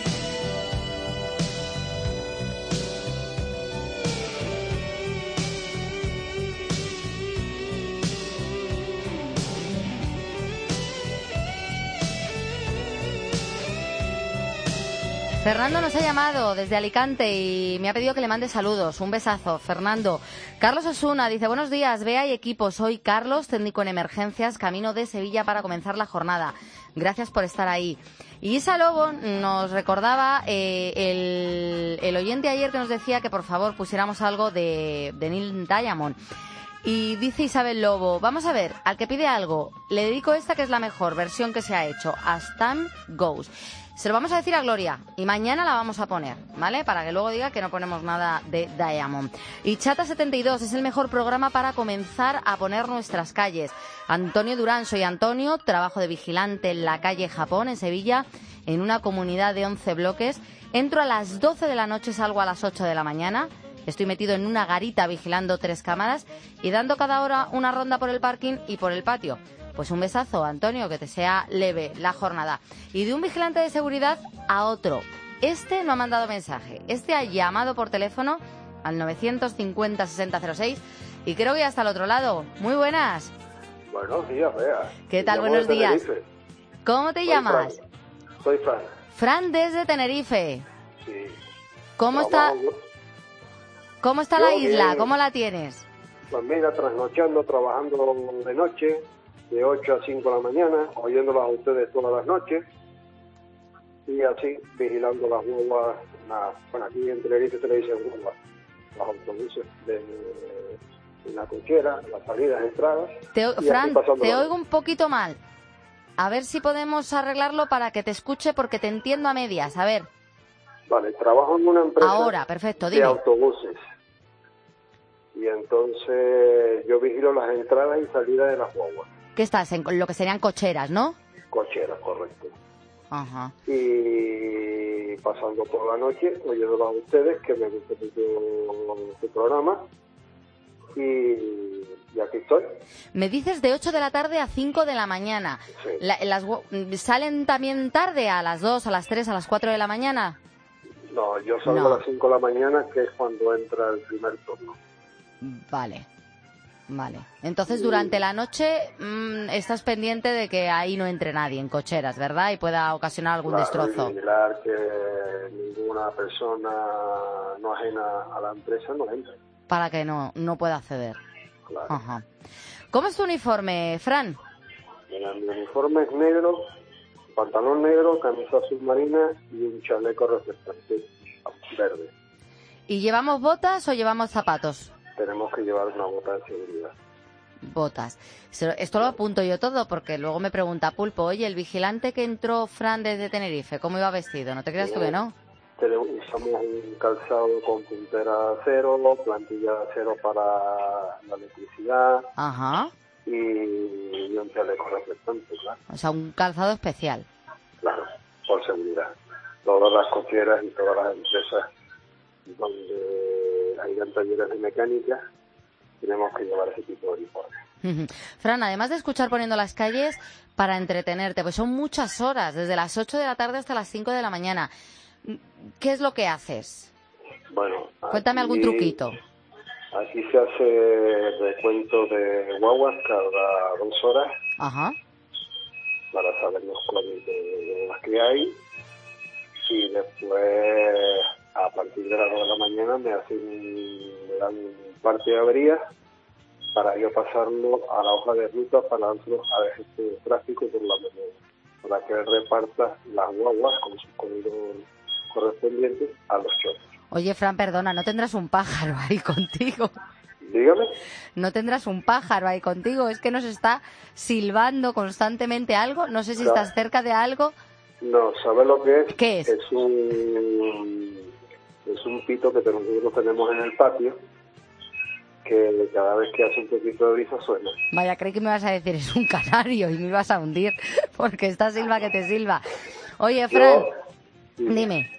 Speaker 3: Fernando nos ha llamado desde Alicante y me ha pedido que le mande saludos. Un besazo, Fernando. Carlos Osuna dice, buenos días, Bea y equipo. Soy Carlos, técnico en emergencias, camino de Sevilla para comenzar la jornada. Gracias por estar ahí. Y Isa Lobo nos recordaba eh, el, el oyente ayer que nos decía que por favor pusiéramos algo de, de Neil Diamond. Y dice Isabel Lobo, vamos a ver, al que pide algo, le dedico esta que es la mejor versión que se ha hecho, As Time Goes. Se lo vamos a decir a Gloria y mañana la vamos a poner, ¿vale? Para que luego diga que no ponemos nada de Diamond. Y Chata setenta y dos es el mejor programa para comenzar a poner nuestras calles. Antonio Durán, soy Antonio, trabajo de vigilante en la calle Japón, en Sevilla, en una comunidad de once bloques. Entro a las doce de la noche, salgo a las ocho de la mañana. Estoy metido en una garita vigilando tres cámaras y dando cada hora una ronda por el parking y por el patio. Pues un besazo, Antonio, que te sea leve la jornada. Y de un vigilante de seguridad a otro. Este no ha mandado mensaje. Este ha llamado por teléfono al novecientos cincuenta sesenta cero seis y creo que ya está al otro lado. Muy buenas.
Speaker 14: Buenos días, Bea.
Speaker 3: ¿Qué tal? Buenos días. ¿Cómo te
Speaker 14: Soy
Speaker 3: llamas?
Speaker 14: Fran. Soy Fran.
Speaker 3: Fran desde Tenerife.
Speaker 14: Sí.
Speaker 3: ¿Cómo
Speaker 14: Trabajo-
Speaker 3: está, cómo está
Speaker 14: Yo
Speaker 3: la isla?
Speaker 14: bien.
Speaker 3: ¿Cómo la tienes?
Speaker 14: Pues mira, trasnochando, trabajando de noche, de ocho a cinco de la mañana, oyéndolas a ustedes todas las noches, y así, vigilando las guaguas, la- bueno, aquí en Tenerife se le dicen guaguas, los autobuses de, de la cochera, las salidas, entradas.
Speaker 3: Te,
Speaker 14: y así
Speaker 3: Fran,
Speaker 14: pasando
Speaker 3: te
Speaker 14: la-
Speaker 3: oigo un poquito mal. A ver si podemos arreglarlo para que te escuche porque te entiendo a medias. A ver,
Speaker 14: Vale, trabajo en una empresa
Speaker 3: ahora, perfecto,
Speaker 14: de
Speaker 3: dime.
Speaker 14: autobuses. Y entonces yo vigilo las entradas y salidas de las guaguas.
Speaker 3: ¿Qué estás? En lo que serían cocheras, ¿no?
Speaker 14: Cocheras, correcto.
Speaker 3: Ajá.
Speaker 14: Y pasando por la noche, oyéndolos a ustedes, que me gusta mucho su programa. Y, y aquí estoy.
Speaker 3: Me dices de ocho de la tarde a cinco de la mañana.
Speaker 14: Sí.
Speaker 3: La- las, gu- ¿Salen también tarde, a las dos, a las tres, a las cuatro de la mañana?
Speaker 14: No, yo salgo
Speaker 3: No.
Speaker 14: a las cinco de la mañana, que es cuando entra el primer turno.
Speaker 3: Vale, vale. Entonces durante la noche mm, estás pendiente de que ahí no entre nadie en cocheras, ¿verdad? Y pueda ocasionar algún
Speaker 14: Claro,
Speaker 3: destrozo.
Speaker 14: y vigilar que ninguna persona no ajena a la empresa no entre.
Speaker 3: Para que no, no pueda acceder.
Speaker 14: Claro.
Speaker 3: Ajá. ¿Cómo es tu uniforme, Fran?
Speaker 14: Mira, mi uniforme es negro, pantalón negro, camisa submarina y un chaleco reflectante verde.
Speaker 3: ¿Y llevamos botas o llevamos zapatos?
Speaker 14: Tenemos que llevar una bota de seguridad.
Speaker 3: Botas. Se- Esto lo apunto yo todo porque luego me pregunta Pulpo, oye, el vigilante que entró Fran desde Tenerife, ¿cómo iba vestido? ¿No te creas tú que no?
Speaker 14: Tenemos, usamos un calzado con puntera de acero, plantilla de acero para la electricidad
Speaker 3: Ajá.
Speaker 14: y, y un chaleco reflectante, claro.
Speaker 3: O sea, un calzado especial.
Speaker 14: Claro, por seguridad. Todas las cocheras y todas las empresas donde hay talleres de mecánica tenemos que llevar ese tipo de uniforme.
Speaker 3: Ujú. Fran, además de escuchar poniendo las calles para entretenerte, pues son muchas horas, desde las ocho de la tarde hasta las cinco de la mañana. ¿Qué es lo que haces?
Speaker 14: Bueno,
Speaker 3: Cuéntame algún
Speaker 14: aquí-
Speaker 3: truquito.
Speaker 14: Aquí se hace recuento de guaguas cada dos horas
Speaker 3: Ajá.
Speaker 14: para saber los cuales de, de las que hay, y después a partir de las dos de la mañana me hacen me dan parte de averías para yo pasarlo a la hoja de ruta para dárselo a la gente de tráfico por la mañana, para que él reparta las guaguas con sus códigos correspondientes a los choques.
Speaker 3: Oye, Fran, perdona, ¿no tendrás un pájaro ahí contigo?
Speaker 14: Dígame.
Speaker 3: ¿No tendrás un pájaro ahí contigo? Es que nos está silbando constantemente algo. No sé si
Speaker 14: Claro.
Speaker 3: estás cerca de algo.
Speaker 14: No, ¿sabes lo que es?
Speaker 3: ¿Qué es?
Speaker 14: Es un, es un pito que nosotros tenemos en el patio, que cada vez que hace un poquito de brisa suena.
Speaker 3: Vaya, creí que me ibas a decir, es un canario y me ibas a hundir, porque está silba que te silba. Oye, Fran, dime.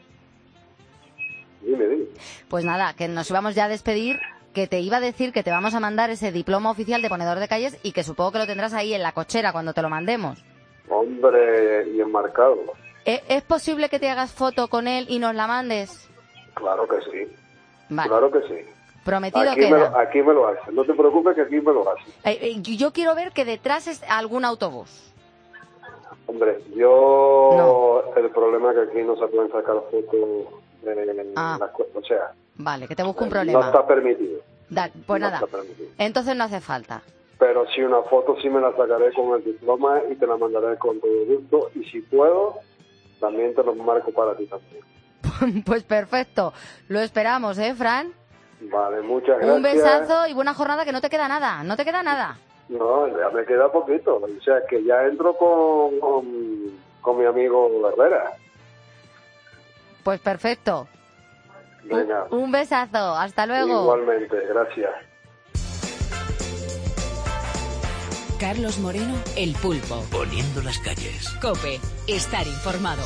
Speaker 14: Dime, dime.
Speaker 3: Pues nada, que nos íbamos ya a despedir, que te iba a decir que te vamos a mandar ese diploma oficial de ponedor de calles y que supongo que lo tendrás ahí en la cochera cuando te lo mandemos.
Speaker 14: Hombre, y enmarcado.
Speaker 3: ¿E- ¿Es posible que te hagas foto con él y nos la mandes?
Speaker 14: Claro que sí.
Speaker 3: Vale.
Speaker 14: Claro que sí.
Speaker 3: Prometido
Speaker 14: Aquí me,
Speaker 3: queda.
Speaker 14: lo, aquí me lo haces. No te preocupes que aquí me lo haces.
Speaker 3: Eh, eh, yo quiero ver que detrás es algún autobús.
Speaker 14: Hombre, yo... El problema es que aquí no se pueden sacar fotos de
Speaker 3: Ah.
Speaker 14: las cosas. O sea,
Speaker 3: Vale, que te busco un
Speaker 14: no
Speaker 3: problema.
Speaker 14: está permitido.
Speaker 3: Da- pues
Speaker 14: No
Speaker 3: nada,
Speaker 14: está permitido.
Speaker 3: entonces no hace falta.
Speaker 14: Pero sí, una foto sí me la sacaré con el diploma y te la mandaré con todo gusto. Y si puedo, también te lo marco para ti también.
Speaker 3: Pues perfecto, lo esperamos, ¿eh, Fran?
Speaker 14: Vale, muchas gracias.
Speaker 3: Un besazo y buena jornada, que no te queda nada, no te queda nada.
Speaker 14: No, ya me queda poquito. O sea, que ya entro con, con, con mi amigo Herrera.
Speaker 3: Pues perfecto.
Speaker 14: Venga,
Speaker 3: Un besazo, hasta luego.
Speaker 14: igualmente, gracias.
Speaker 1: Carlos Moreno, El Pulpo.
Speaker 2: Poniendo las calles.
Speaker 1: COPE, estar informado.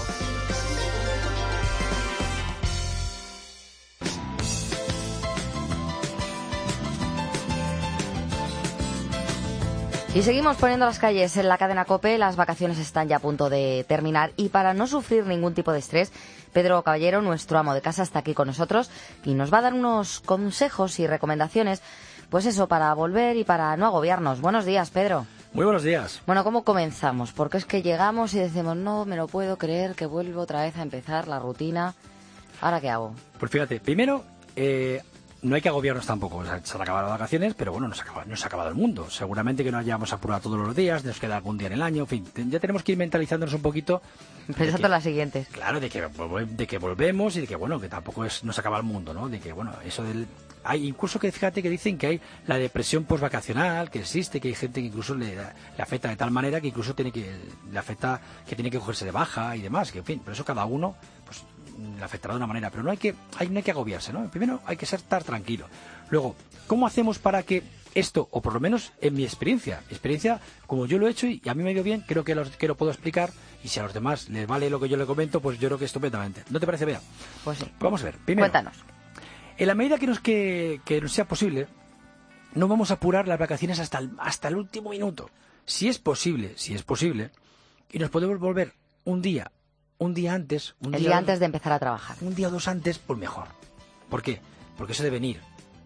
Speaker 3: Y seguimos poniendo las calles en la cadena COPE. Las vacaciones están ya a punto de terminar y para no sufrir ningún tipo de estrés, Pedro Caballero, nuestro amo de casa, está aquí con nosotros y nos va a dar unos consejos y recomendaciones, pues eso, para volver y para no agobiarnos. Buenos días, Pedro.
Speaker 15: Muy buenos días.
Speaker 3: Bueno, ¿cómo comenzamos? Porque es que llegamos y decimos, no me lo puedo creer, que vuelvo otra vez a empezar la rutina. ¿Ahora qué hago?
Speaker 15: Pues fíjate, primero, eh, no hay que agobiarnos tampoco. O sea, se han acabado las vacaciones, pero bueno, no se, acaba, no se ha acabado el mundo. Seguramente que no hayamos apurado todos los días, nos queda algún día en el año, en fin, ya tenemos que ir mentalizándonos un poquito.
Speaker 3: Pensando en las siguientes.
Speaker 15: Claro, de que, de que volvemos y de que, bueno, que tampoco es, no se acaba el mundo, ¿no? De que, bueno, eso del... Hay incluso que, fíjate, que dicen que hay la depresión postvacacional, que existe, que hay gente que incluso le, le afecta de tal manera que incluso tiene que, le afecta, que tiene que cogerse de baja y demás, que en fin, pero eso cada uno, pues, le afectará de una manera, pero no hay que, hay, no hay que agobiarse, ¿no? Primero hay que ser, estar tranquilo. Luego, ¿cómo hacemos para que esto, o por lo menos en mi experiencia, mi experiencia, como yo lo he hecho y a mí me ha ido bien, creo que, los, que lo puedo explicar, y si a los demás les vale lo que yo le comento, pues yo creo que estupendamente. ¿No te parece, Bea?
Speaker 3: Pues sí.
Speaker 15: Vamos a ver, primero.
Speaker 3: Cuéntanos.
Speaker 15: En la medida que nos, que, que nos sea posible, no vamos a apurar las vacaciones hasta el, hasta el último minuto. Si es posible, si es posible, y nos podemos volver un día, un día antes... Un
Speaker 3: el
Speaker 15: día,
Speaker 3: día antes de empezar a trabajar.
Speaker 15: Un día o dos antes, pues mejor. ¿Por qué? Porque eso de venir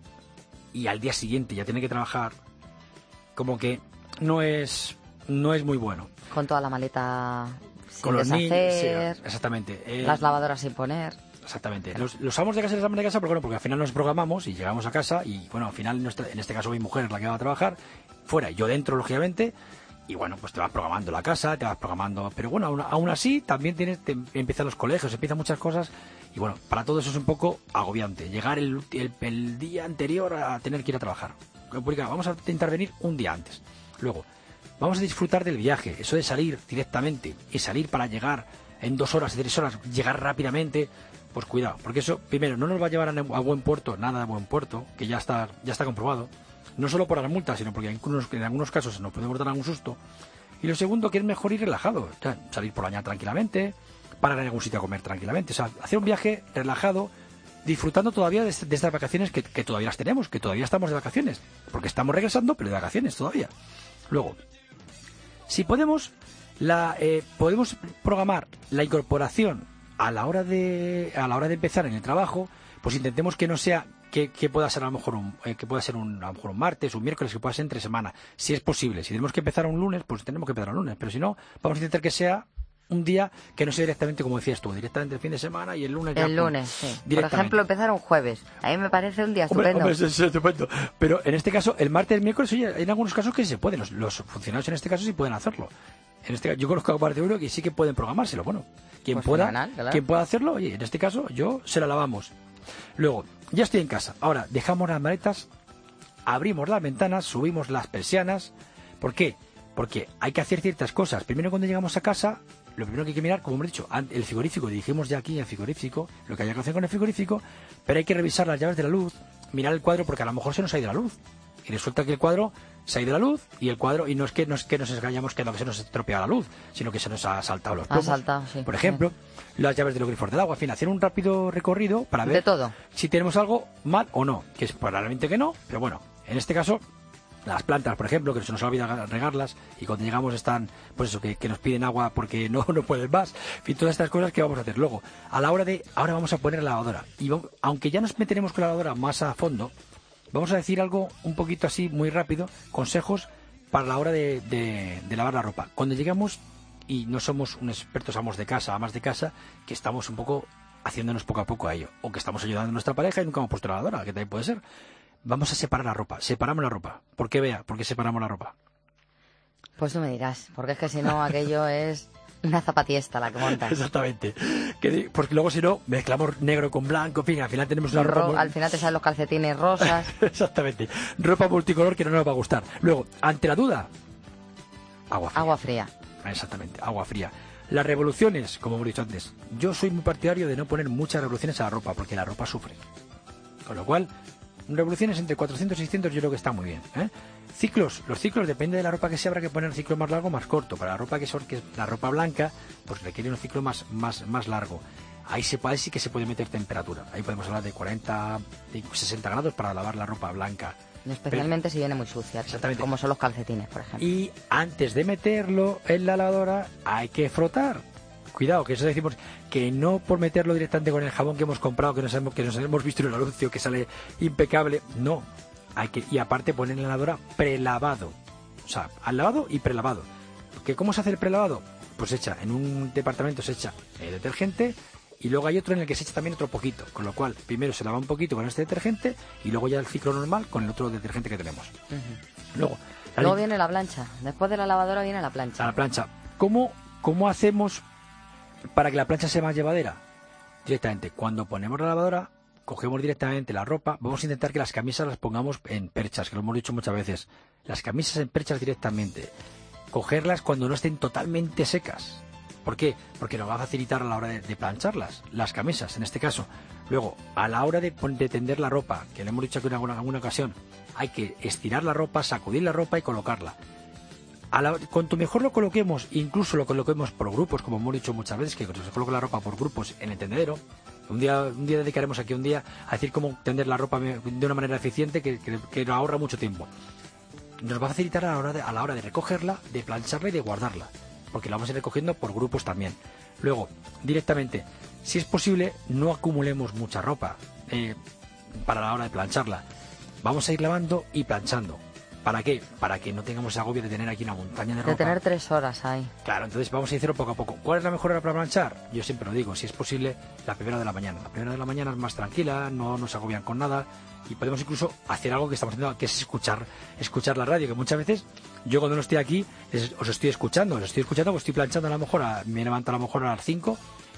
Speaker 15: y al día siguiente ya tener que trabajar, como que no es, no es muy bueno.
Speaker 3: Con toda la maleta sin
Speaker 15: Con los
Speaker 3: deshacer,
Speaker 15: niños, sí, exactamente. Eh,
Speaker 3: las lavadoras sin poner...
Speaker 15: Exactamente. Los, los amos de casa y los amos de casa, porque, bueno, porque al final nos programamos y llegamos a casa y, bueno, al final, nuestra, en este caso mi mujer es la que va a trabajar, fuera, yo dentro, lógicamente, y, bueno, pues te vas programando la casa, te vas programando... Pero, bueno, aún, aún así, también tienes, te, empiezan los colegios, empiezan muchas cosas y, bueno, para todo eso es un poco agobiante. Llegar el, el, el día anterior a tener que ir a trabajar. Vamos a intentar venir un día antes. Luego, vamos a disfrutar del viaje, eso de salir directamente y salir para llegar en dos horas, tres horas, llegar rápidamente... Pues cuidado, porque eso, primero, no nos va a llevar a, a buen puerto, nada a buen puerto, que ya está ya está comprobado. No solo por las multas, sino porque en algunos, en algunos casos se nos puede dar algún susto. Y lo segundo, que es mejor ir relajado. O sea, salir por la mañana tranquilamente, parar en algún sitio a comer tranquilamente. O sea, hacer un viaje relajado, disfrutando todavía de, de estas vacaciones que, que todavía las tenemos, que todavía estamos de vacaciones. Porque estamos regresando, pero de vacaciones todavía. Luego, si podemos, la eh, podemos programar la incorporación a la hora de a la hora de empezar en el trabajo, pues intentemos que no sea que, que pueda ser a lo mejor un eh, que pueda ser un a lo mejor un martes, un miércoles, que pueda ser entre semana, si es posible. Si tenemos que empezar un lunes, pues tenemos que empezar un lunes, pero si no, vamos a intentar que sea un día que no sea directamente, como decías tú, directamente el fin de semana y el lunes ya,
Speaker 3: el
Speaker 15: pues,
Speaker 3: lunes, sí. Por ejemplo, empezar un jueves. A mí me parece un día
Speaker 15: Hombre,
Speaker 3: estupendo.
Speaker 15: hombre, es, es estupendo. Pero en este caso, el martes, el miércoles, oye, hay en algunos casos que se pueden. Los, los funcionarios en este caso sí pueden hacerlo. En este, yo conozco a parte de uno que sí que pueden programárselo. Bueno, quien
Speaker 3: Pues
Speaker 15: pueda,
Speaker 3: fenomenal, claro.
Speaker 15: quien pueda hacerlo, oye, en este caso yo se la lavamos. Luego, ya estoy en casa. Ahora, dejamos las maletas, abrimos las ventanas, subimos las persianas. ¿Por qué? Porque hay que hacer ciertas cosas. Primero, cuando llegamos a casa, lo primero que hay que mirar, como hemos dicho, el frigorífico, dijimos ya aquí el frigorífico, lo que hay que hacer con el frigorífico, pero hay que revisar las llaves de la luz, mirar el cuadro, porque a lo mejor se nos ha ido la luz. Y resulta que el cuadro se ha ido la luz y el cuadro, y no es que, no es que nos hayamos quedado que se nos estropea la luz, sino que se nos ha saltado los plomos.
Speaker 3: Ha saltado, sí.
Speaker 15: Por ejemplo, sí. Las llaves de los grifos del agua. En fin, hacer un rápido recorrido para ver
Speaker 3: de todo.
Speaker 15: Si tenemos algo mal o no, que es probablemente que no, pero bueno, en este caso las plantas, por ejemplo, que se nos olvida regarlas y cuando llegamos están, pues eso, que, que nos piden agua porque no, no pueden más. En fin, todas estas cosas que vamos a hacer. Luego, a la hora de, ahora vamos a poner la lavadora. Y vamos, aunque ya nos meteremos con la lavadora más a fondo, vamos a decir algo un poquito así, muy rápido, consejos para la hora de, de, de lavar la ropa. Cuando llegamos y no somos unos expertos amos de casa, amas de casa, que estamos un poco haciéndonos poco a poco a ello, o que estamos ayudando a nuestra pareja y nunca hemos puesto la lavadora, que también puede ser. Vamos a separar la ropa, separamos la ropa. ¿Por qué, Bea? ¿Por qué separamos la ropa?
Speaker 3: Pues tú me dirás, porque es que si no aquello es una zapatiesta la que montas.
Speaker 15: Exactamente. Que, porque luego si no, mezclamos negro con blanco, en fin, al final tenemos una ropa...
Speaker 3: Ro- al final te salen los calcetines rosas.
Speaker 15: Exactamente. Ropa multicolor que no nos va a gustar. Luego, ante la duda, agua fría.
Speaker 3: Agua fría.
Speaker 15: Exactamente, agua fría. Las revoluciones, como hemos dicho antes, yo soy muy partidario de no poner muchas revoluciones a la ropa, porque la ropa sufre. Con lo cual, revoluciones entre cuatrocientos y seiscientos yo creo que está muy bien, ¿eh? Ciclos, los ciclos depende de la ropa que sea, habrá que poner un ciclo más largo o más corto. Para la ropa que, son, que es la ropa blanca, pues requiere un ciclo más, más, más largo. Ahí, se, ahí sí que se puede meter temperatura. Ahí podemos hablar de cuarenta, de sesenta grados para lavar la ropa blanca.
Speaker 3: Especialmente Pero, si viene muy sucia, exactamente, como son los calcetines, por ejemplo.
Speaker 15: Y antes de meterlo en la lavadora hay que frotar. Cuidado, que eso decimos que no por meterlo directamente con el jabón que hemos comprado, que nos hemos, que nos hemos visto en el anuncio, que sale impecable. No, hay que, y aparte poner en la lavadora prelavado. O sea, al lavado y prelavado. ¿Que ¿Cómo se hace el prelavado? Pues se echa, en un departamento se echa el detergente y luego hay otro en el que se echa también otro poquito. Con lo cual, primero se lava un poquito con este detergente y luego ya el ciclo normal con el otro detergente que tenemos. Uh-huh. Luego,
Speaker 3: luego viene la plancha. Después de la lavadora viene la plancha.
Speaker 15: La plancha. ¿Cómo, cómo hacemos para que la plancha sea más llevadera? Directamente, cuando ponemos la lavadora, cogemos directamente la ropa, vamos a intentar que las camisas las pongamos en perchas, que lo hemos dicho muchas veces. Las camisas en perchas directamente. Cogerlas cuando no estén totalmente secas. ¿Por qué? Porque nos va a facilitar a la hora de, de plancharlas, las camisas en este caso. Luego, a la hora de, de tender la ropa, que le hemos dicho aquí en alguna, alguna ocasión, hay que estirar la ropa, sacudir la ropa y colocarla. A la, cuanto mejor lo coloquemos, incluso lo coloquemos por grupos, como hemos dicho muchas veces, que se coloca la ropa por grupos en el tendedero. Un día, un día dedicaremos aquí un día a decir cómo tender la ropa de una manera eficiente que, que, que nos ahorra mucho tiempo. Nos va a facilitar a la, hora de, a la hora de recogerla, de plancharla y de guardarla, porque la vamos a ir recogiendo por grupos también. Luego, directamente, si es posible, no acumulemos mucha ropa eh, para la hora de plancharla. Vamos a ir lavando y planchando. ¿Para qué? Para que no tengamos ese agobio de tener aquí una montaña de ropa.
Speaker 3: De tener tres horas ahí.
Speaker 15: Claro, entonces vamos a hacerlo poco a poco. ¿Cuál es la mejor hora para planchar? Yo siempre lo digo, si es posible, la primera de la mañana. La primera de la mañana es más tranquila, no nos agobian con nada y podemos incluso hacer algo que estamos haciendo, que es escuchar escuchar la radio, que muchas veces yo cuando no estoy aquí os estoy escuchando, os estoy escuchando, os estoy planchando a lo mejor, a, me levanto a lo mejor a las cinco,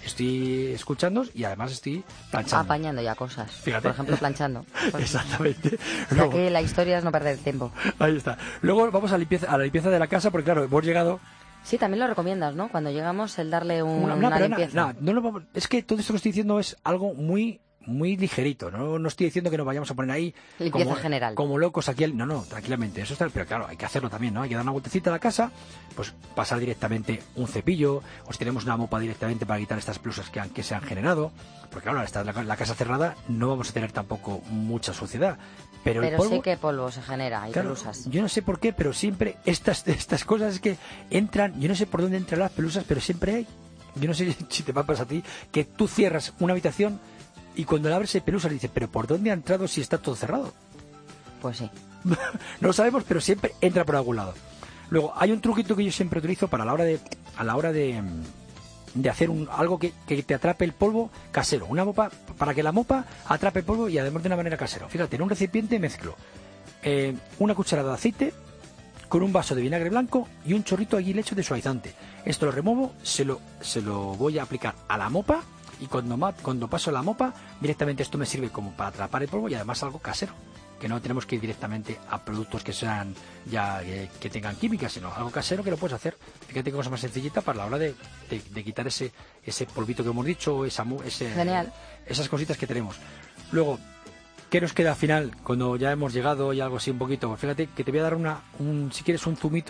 Speaker 15: estoy escuchando y además estoy planchando.
Speaker 3: Apañando ya cosas.
Speaker 15: Fíjate.
Speaker 3: Por ejemplo, planchando. Pues,
Speaker 15: exactamente.
Speaker 3: O sea que la historia es no perder tiempo.
Speaker 15: Ahí está. Luego vamos a, limpieza, a la limpieza de la casa, porque claro, hemos llegado...
Speaker 3: Sí, también lo recomiendas, ¿no? Cuando llegamos, el darle un,
Speaker 15: una, una,
Speaker 3: una limpieza.
Speaker 15: No, no, no, no, es que todo esto que estoy diciendo es algo muy... muy ligerito, no no estoy diciendo que nos vayamos a poner ahí
Speaker 3: limpieza
Speaker 15: como,
Speaker 3: general,
Speaker 15: como locos aquí, no, no, tranquilamente, eso está, pero claro, hay que hacerlo también, ¿no? Hay que dar una vueltecita a la casa, pues pasar directamente un cepillo, o si tenemos una mopa directamente para quitar estas pelusas que, han, que se han generado, porque claro, al estar la, la casa cerrada no vamos a tener tampoco mucha suciedad, pero,
Speaker 3: pero
Speaker 15: el polvo,
Speaker 3: sí que polvo se genera, hay
Speaker 15: claro,
Speaker 3: pelusas.
Speaker 15: Yo no sé por qué, pero siempre estas, estas cosas es que entran, yo no sé por dónde entran las pelusas, pero siempre hay, yo no sé si te pasa a ti, que tú cierras una habitación y cuando la abres hay pelusas y dices, ¿pero por dónde ha entrado si está todo cerrado?
Speaker 3: Pues sí.
Speaker 15: No lo sabemos, pero siempre entra por algún lado. Luego, hay un truquito que yo siempre utilizo para la hora de a la hora de, de hacer un, algo que, que te atrape el polvo casero. Una mopa, para que la mopa atrape el polvo y además de una manera casera. Fíjate, en un recipiente mezclo eh, una cucharada de aceite con un vaso de vinagre blanco y un chorrito allí leche de suavizante. Esto lo remuevo, se lo, se lo voy a aplicar a la mopa. Y cuando, cuando paso la mopa, directamente esto me sirve como para atrapar el polvo y además algo casero. Que no tenemos que ir directamente a productos que sean ya eh, que tengan química, sino algo casero que lo puedes hacer. Fíjate qué cosa más sencillita para la hora de, de, de quitar ese ese polvito que hemos dicho, esa, ese,
Speaker 3: Genial.
Speaker 15: esas cositas que tenemos. Luego, ¿qué nos queda al final cuando ya hemos llegado y algo así un poquito? Fíjate que te voy a dar una, un, si quieres un zumito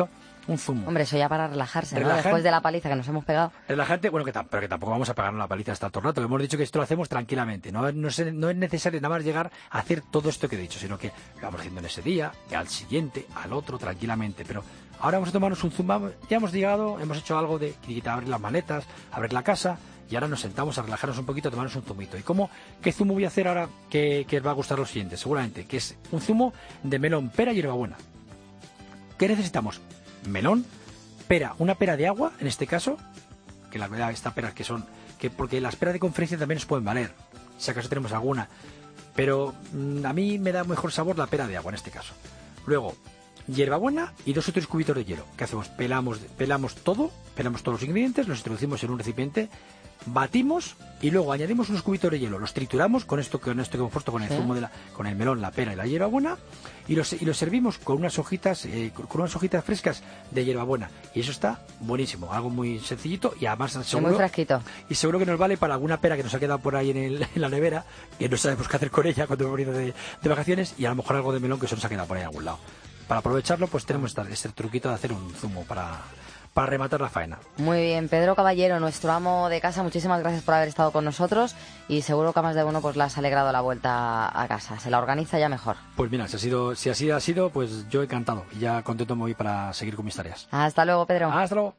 Speaker 15: un zumo.
Speaker 3: Hombre, eso ya para relajarse, ¿no?
Speaker 15: Relajante.
Speaker 3: Después de la paliza que nos hemos pegado.
Speaker 15: Relajante, bueno, que pero que tampoco vamos a pegarnos la paliza hasta todo el rato. Hemos dicho que esto lo hacemos tranquilamente. No, no, es, no es necesario nada más llegar a hacer todo esto que he dicho, sino que lo vamos haciendo en ese día, y al siguiente, al otro, tranquilamente. Pero ahora vamos a tomarnos un zumo. Ya hemos llegado, hemos hecho algo de abrir las maletas, abrir la casa, y ahora nos sentamos a relajarnos un poquito, a tomarnos un zumito. ¿Y cómo, qué zumo voy a hacer ahora que, que os va a gustar a los siguientes? Seguramente, que es un zumo de melón, pera y hierbabuena. ¿Qué necesitamos? Melón, pera, una pera de agua, en este caso, que la verdad, estas peras que son, que porque las peras de conferencia también nos pueden valer, si acaso tenemos alguna, pero mmm, a mí me da mejor sabor la pera de agua en este caso. Luego, hierbabuena y dos o tres cubitos de hielo. ¿Qué hacemos? Pelamos, pelamos todo, pelamos todos los ingredientes, los introducimos en un recipiente, batimos y luego añadimos unos cubitos de hielo, los trituramos con esto, con esto que hemos puesto, con el ¿Sí? zumo de la, con el melón, la pera y la hierbabuena, y los, y los servimos con unas hojitas, eh, con unas hojitas frescas de hierbabuena, y eso está buenísimo, algo muy sencillito y además seguro,
Speaker 3: muy fresquito.
Speaker 15: Y seguro que nos vale para alguna pera que nos ha quedado por ahí en, el, en la nevera, que no sabemos qué hacer con ella cuando hemos venido de, de vacaciones, y a lo mejor algo de melón que se nos ha quedado por ahí en algún lado. Para aprovecharlo, pues tenemos este, este truquito de hacer un zumo para para rematar la faena.
Speaker 3: Muy bien, Pedro Caballero, nuestro amo de casa, muchísimas gracias por haber estado con nosotros y seguro que a más de uno pues le has alegrado la vuelta a casa. Se la organiza ya mejor.
Speaker 15: Pues mira, si, ha sido, si así ha sido, pues yo encantado y ya contento me voy para seguir con mis tareas.
Speaker 3: Hasta luego, Pedro.
Speaker 15: Hasta luego.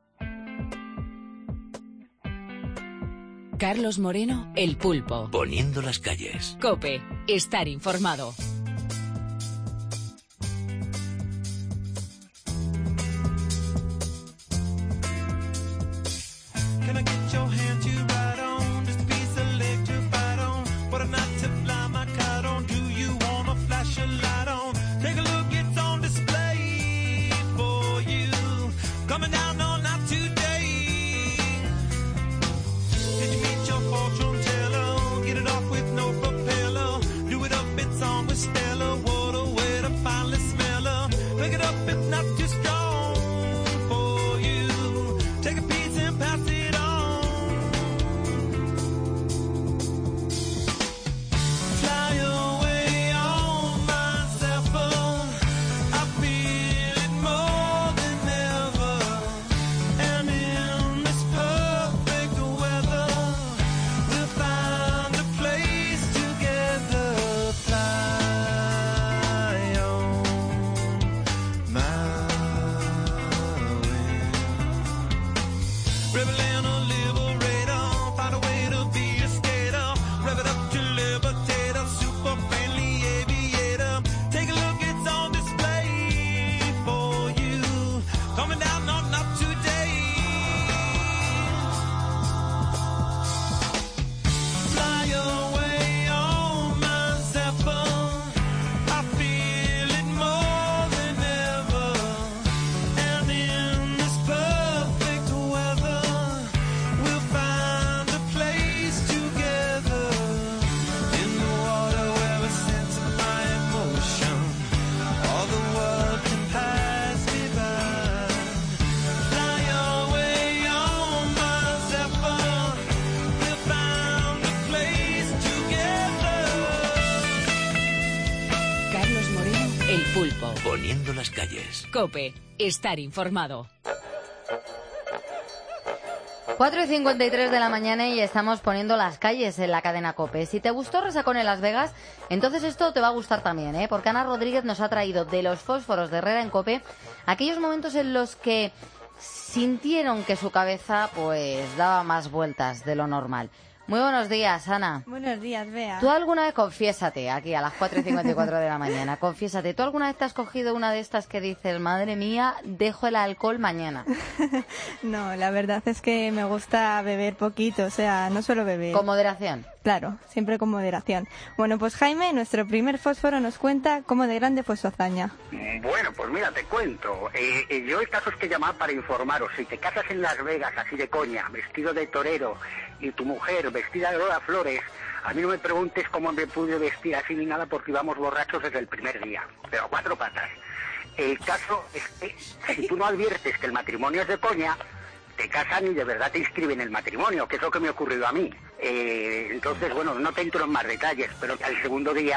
Speaker 1: Carlos Moreno, El Pulpo.
Speaker 2: Poniendo las calles.
Speaker 1: COPE, estar informado.
Speaker 9: Can I get your hand to ride on this piece of leg to fight on? What a night to fly my kite on. Do you wanna flash a light on? Take a look, it's on display for you. Coming down all night today. Did you meet your fortune teller? Get it off with no propeller. Do it up, it's on with Stella. What a way to finally smell her. Pick it up, it's not too strong for you. Take a piece and pass it.
Speaker 2: Poniendo las calles.
Speaker 1: COPE, estar informado.
Speaker 3: cuatro y cincuenta y tres de la mañana y estamos poniendo las calles en la cadena COPE. Si te gustó Resacón en Las Vegas, entonces esto te va a gustar también, ¿eh? Porque Ana Rodríguez nos ha traído de los fósforos de Herrera en COPE aquellos momentos en los que sintieron que su cabeza pues daba más vueltas de lo normal. Muy buenos días, Ana.
Speaker 16: Buenos días, Bea.
Speaker 3: ¿Tú alguna vez, confiésate, aquí a las cuatro y cincuenta y cuatro de la mañana, confiésate, ¿tú alguna vez te has cogido una de estas que dices, madre mía, dejo el alcohol mañana?
Speaker 16: No, la verdad es que me gusta beber poquito, o sea, no suelo beber.
Speaker 3: ¿Con moderación?
Speaker 16: Claro, siempre con moderación. Bueno, pues Jaime, nuestro primer fósforo, nos cuenta cómo de grande fue su hazaña.
Speaker 17: Bueno, pues mira, te cuento. Eh, eh, yo el caso es que llamaba para informaros. Si te casas en Las Vegas, así de coña, vestido de torero, y tu mujer vestida de Lola Flores, a mí no me preguntes cómo me pude vestir así ni nada porque íbamos borrachos desde el primer día, pero a cuatro patas. El caso es que si tú no adviertes que el matrimonio es de coña, te casan y de verdad te inscriben en el matrimonio, que es lo que me ha ocurrido a mí. Eh, entonces, bueno, no te entro en más detalles, pero al segundo día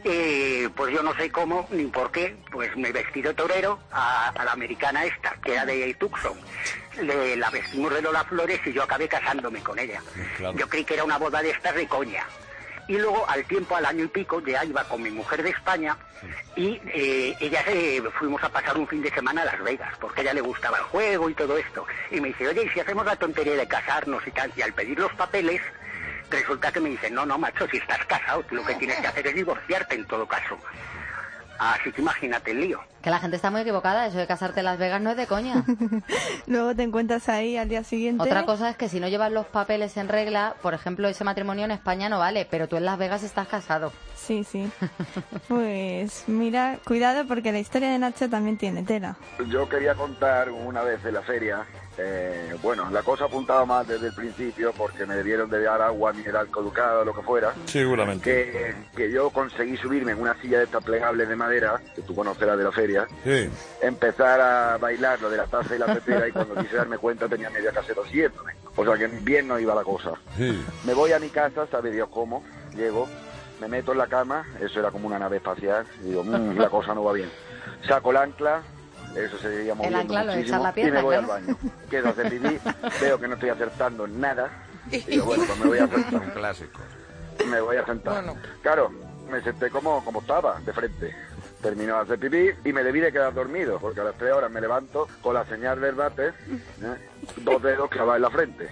Speaker 17: eh, pues yo no sé cómo ni por qué, pues me vestí de torero a, a la americana esta, que era de Tucson. Le, la vestimos de Lola Flores y yo acabé casándome con ella. Claro. Yo creí que era una boda de estas de coña. Y luego, al tiempo, al año y pico, ya iba con mi mujer de España y eh, ella eh, fuimos a pasar un fin de semana a Las Vegas, porque a ella le gustaba el juego y todo esto. Y me dice, oye, ¿y si hacemos la tontería de casarnos y tal? Y al pedir los papeles, resulta que me dice, no, no, macho, si estás casado, tú lo que tienes que hacer es divorciarte en todo caso. Así que imagínate el lío.
Speaker 3: Que la gente está muy equivocada, eso de casarte en Las Vegas no es de coña.
Speaker 16: Luego te encuentras ahí al día siguiente.
Speaker 3: Otra cosa es que si no llevas los papeles en regla, por ejemplo, ese matrimonio en España no vale, pero tú en Las Vegas estás casado.
Speaker 16: Sí, sí. Pues mira, cuidado porque la historia de Nacho también tiene tela.
Speaker 18: Yo quería contar una vez en la feria, eh, bueno, la cosa apuntaba más desde el principio porque me debieron de dar agua mineral caducada o lo que fuera.
Speaker 19: Seguramente.
Speaker 18: Que, que yo conseguí subirme en una silla de estas plegables de madera, que tú conocerás de la feria,
Speaker 19: sí.
Speaker 18: Empezar a bailar lo de la taza y la tetera y cuando quise darme cuenta tenía media caseta siguiéndome. O sea que bien no iba la cosa.
Speaker 19: Sí.
Speaker 18: Me voy a mi casa, sabe Dios cómo, llego, me meto en la cama, eso era como una nave espacial, y digo, mmm, la cosa no va bien. Saco el ancla, eso se veía moviendo
Speaker 3: el ancla,
Speaker 18: muchísimo,
Speaker 3: lo de echar la pierna,
Speaker 18: y me voy
Speaker 3: claro.
Speaker 18: al baño. Quedo a hacer pipí, veo que no estoy acertando nada, y digo, bueno, pues me voy a sentar.
Speaker 19: Un clásico.
Speaker 18: Me voy a sentar. Bueno. Claro, me senté como, como estaba, de frente. Terminó de hacer pipí y me debí de quedar dormido, porque a las tres horas me levanto con la señal del váter, ¿eh? Dos dedos clavados en la frente.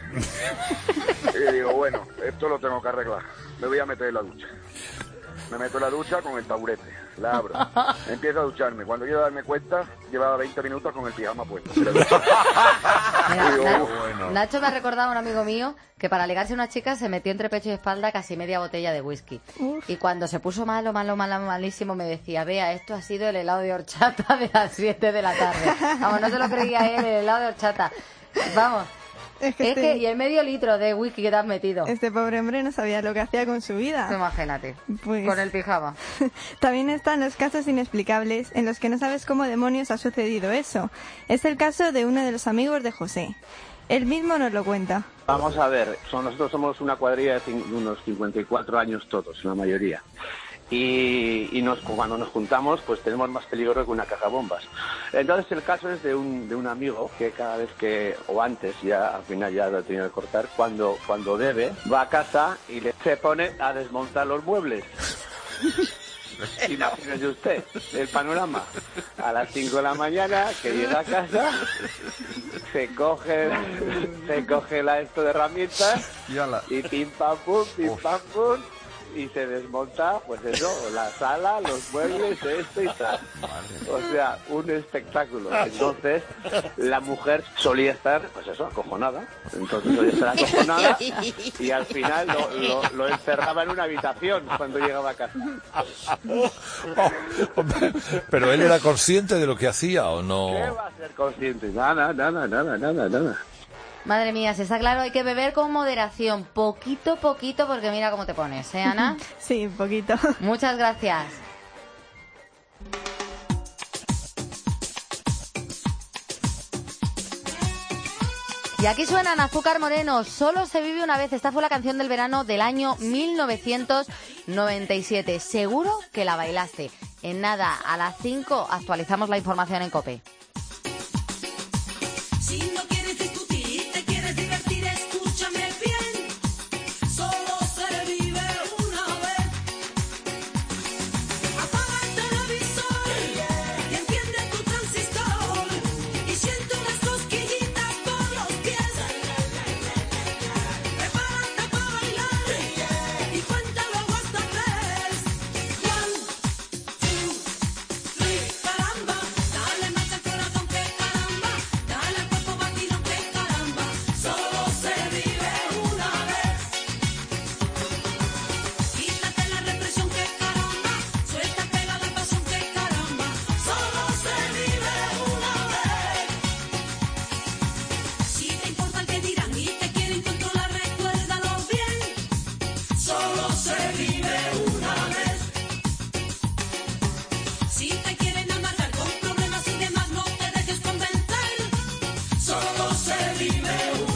Speaker 18: Y digo, bueno, esto lo tengo que arreglar. Me voy a meter en la ducha. Me meto en la ducha con el taburete, la abro, empiezo a ducharme. Cuando quiero darme cuenta, llevaba veinte minutos con el pijama puesto.
Speaker 3: Mira,
Speaker 18: digo,
Speaker 3: Na-
Speaker 18: bueno.
Speaker 3: Nacho me ha recordado a un amigo mío que para ligarse a una chica se metió entre pecho y espalda casi media botella de whisky. Uf. Y cuando se puso malo, malo, malo, malísimo, me decía, vea, esto ha sido el helado de horchata de las siete de la tarde. Vamos, no se lo creía él, el helado de horchata. Vamos.
Speaker 16: Es que,
Speaker 3: es
Speaker 16: este,
Speaker 3: que y el medio litro de whisky que te has metido.
Speaker 16: Este pobre hombre no sabía lo que hacía con su vida.
Speaker 3: Imagínate,
Speaker 16: pues,
Speaker 3: con el pijama.
Speaker 16: También están los casos inexplicables en los que no sabes cómo demonios ha sucedido eso. Es el caso de uno de los amigos de José. Él mismo nos lo cuenta.
Speaker 14: Vamos a ver, son, nosotros somos una cuadrilla de cin- unos cincuenta y cuatro años todos, la mayoría. Y, y nos, cuando nos juntamos, pues tenemos más peligro que una caja bombas. Entonces el caso es de un, de un amigo que cada vez que, o antes ya, al final ya lo he tenido que cortar, cuando, cuando bebe, va a casa y le, se pone a desmontar los muebles. Imagínese usted el panorama. A las cinco de la mañana, que llega a casa, se coge, se coge la esto de herramientas y pim pam pum, pim pam pum. Y se desmonta, pues eso, la sala, los muebles, esto y tal. O sea, un espectáculo. Entonces, la mujer solía estar, pues eso, acojonada. Entonces solía estar acojonada y al final lo, lo, lo encerraba en una habitación cuando llegaba a casa.
Speaker 19: Pero él era consciente de lo que hacía o no.
Speaker 14: ¿Qué va a ser consciente? Nada, nada, nada, nada, nada.
Speaker 3: Madre mía, si está claro, hay que beber con moderación, poquito, poquito, porque mira cómo te pones, ¿eh, Ana?
Speaker 16: Sí, poquito.
Speaker 3: Muchas gracias. Y aquí suenan Azúcar Moreno, Solo se vive una vez. Esta fue la canción del verano del año mil novecientos noventa y siete. Seguro que la bailaste. En nada, a las cinco actualizamos la información en COPE.
Speaker 13: Si no quieres discutir, te quieres divertir, escúchame bien. Solo se vive una vez. Apaga el televisor y enciende tu transistor y siente unas cosquillitas por los pies. Prepárate para bailar y cuenta luego hasta tres. One, two, three, caramba, dale marcha al corazón que caramba. Dale al cuerpo vacilón que caramba, solo se vive una vez. Quítate la represión que caramba, suelta, pega la pasión que caramba, solo se vive una vez. Si te importa el que dirán y te quieren controlar, recuérdalo bien, solo se vive una vez. Si te quieren amargar con problemas y demás, no te dejes convencer, solo se vive una vez.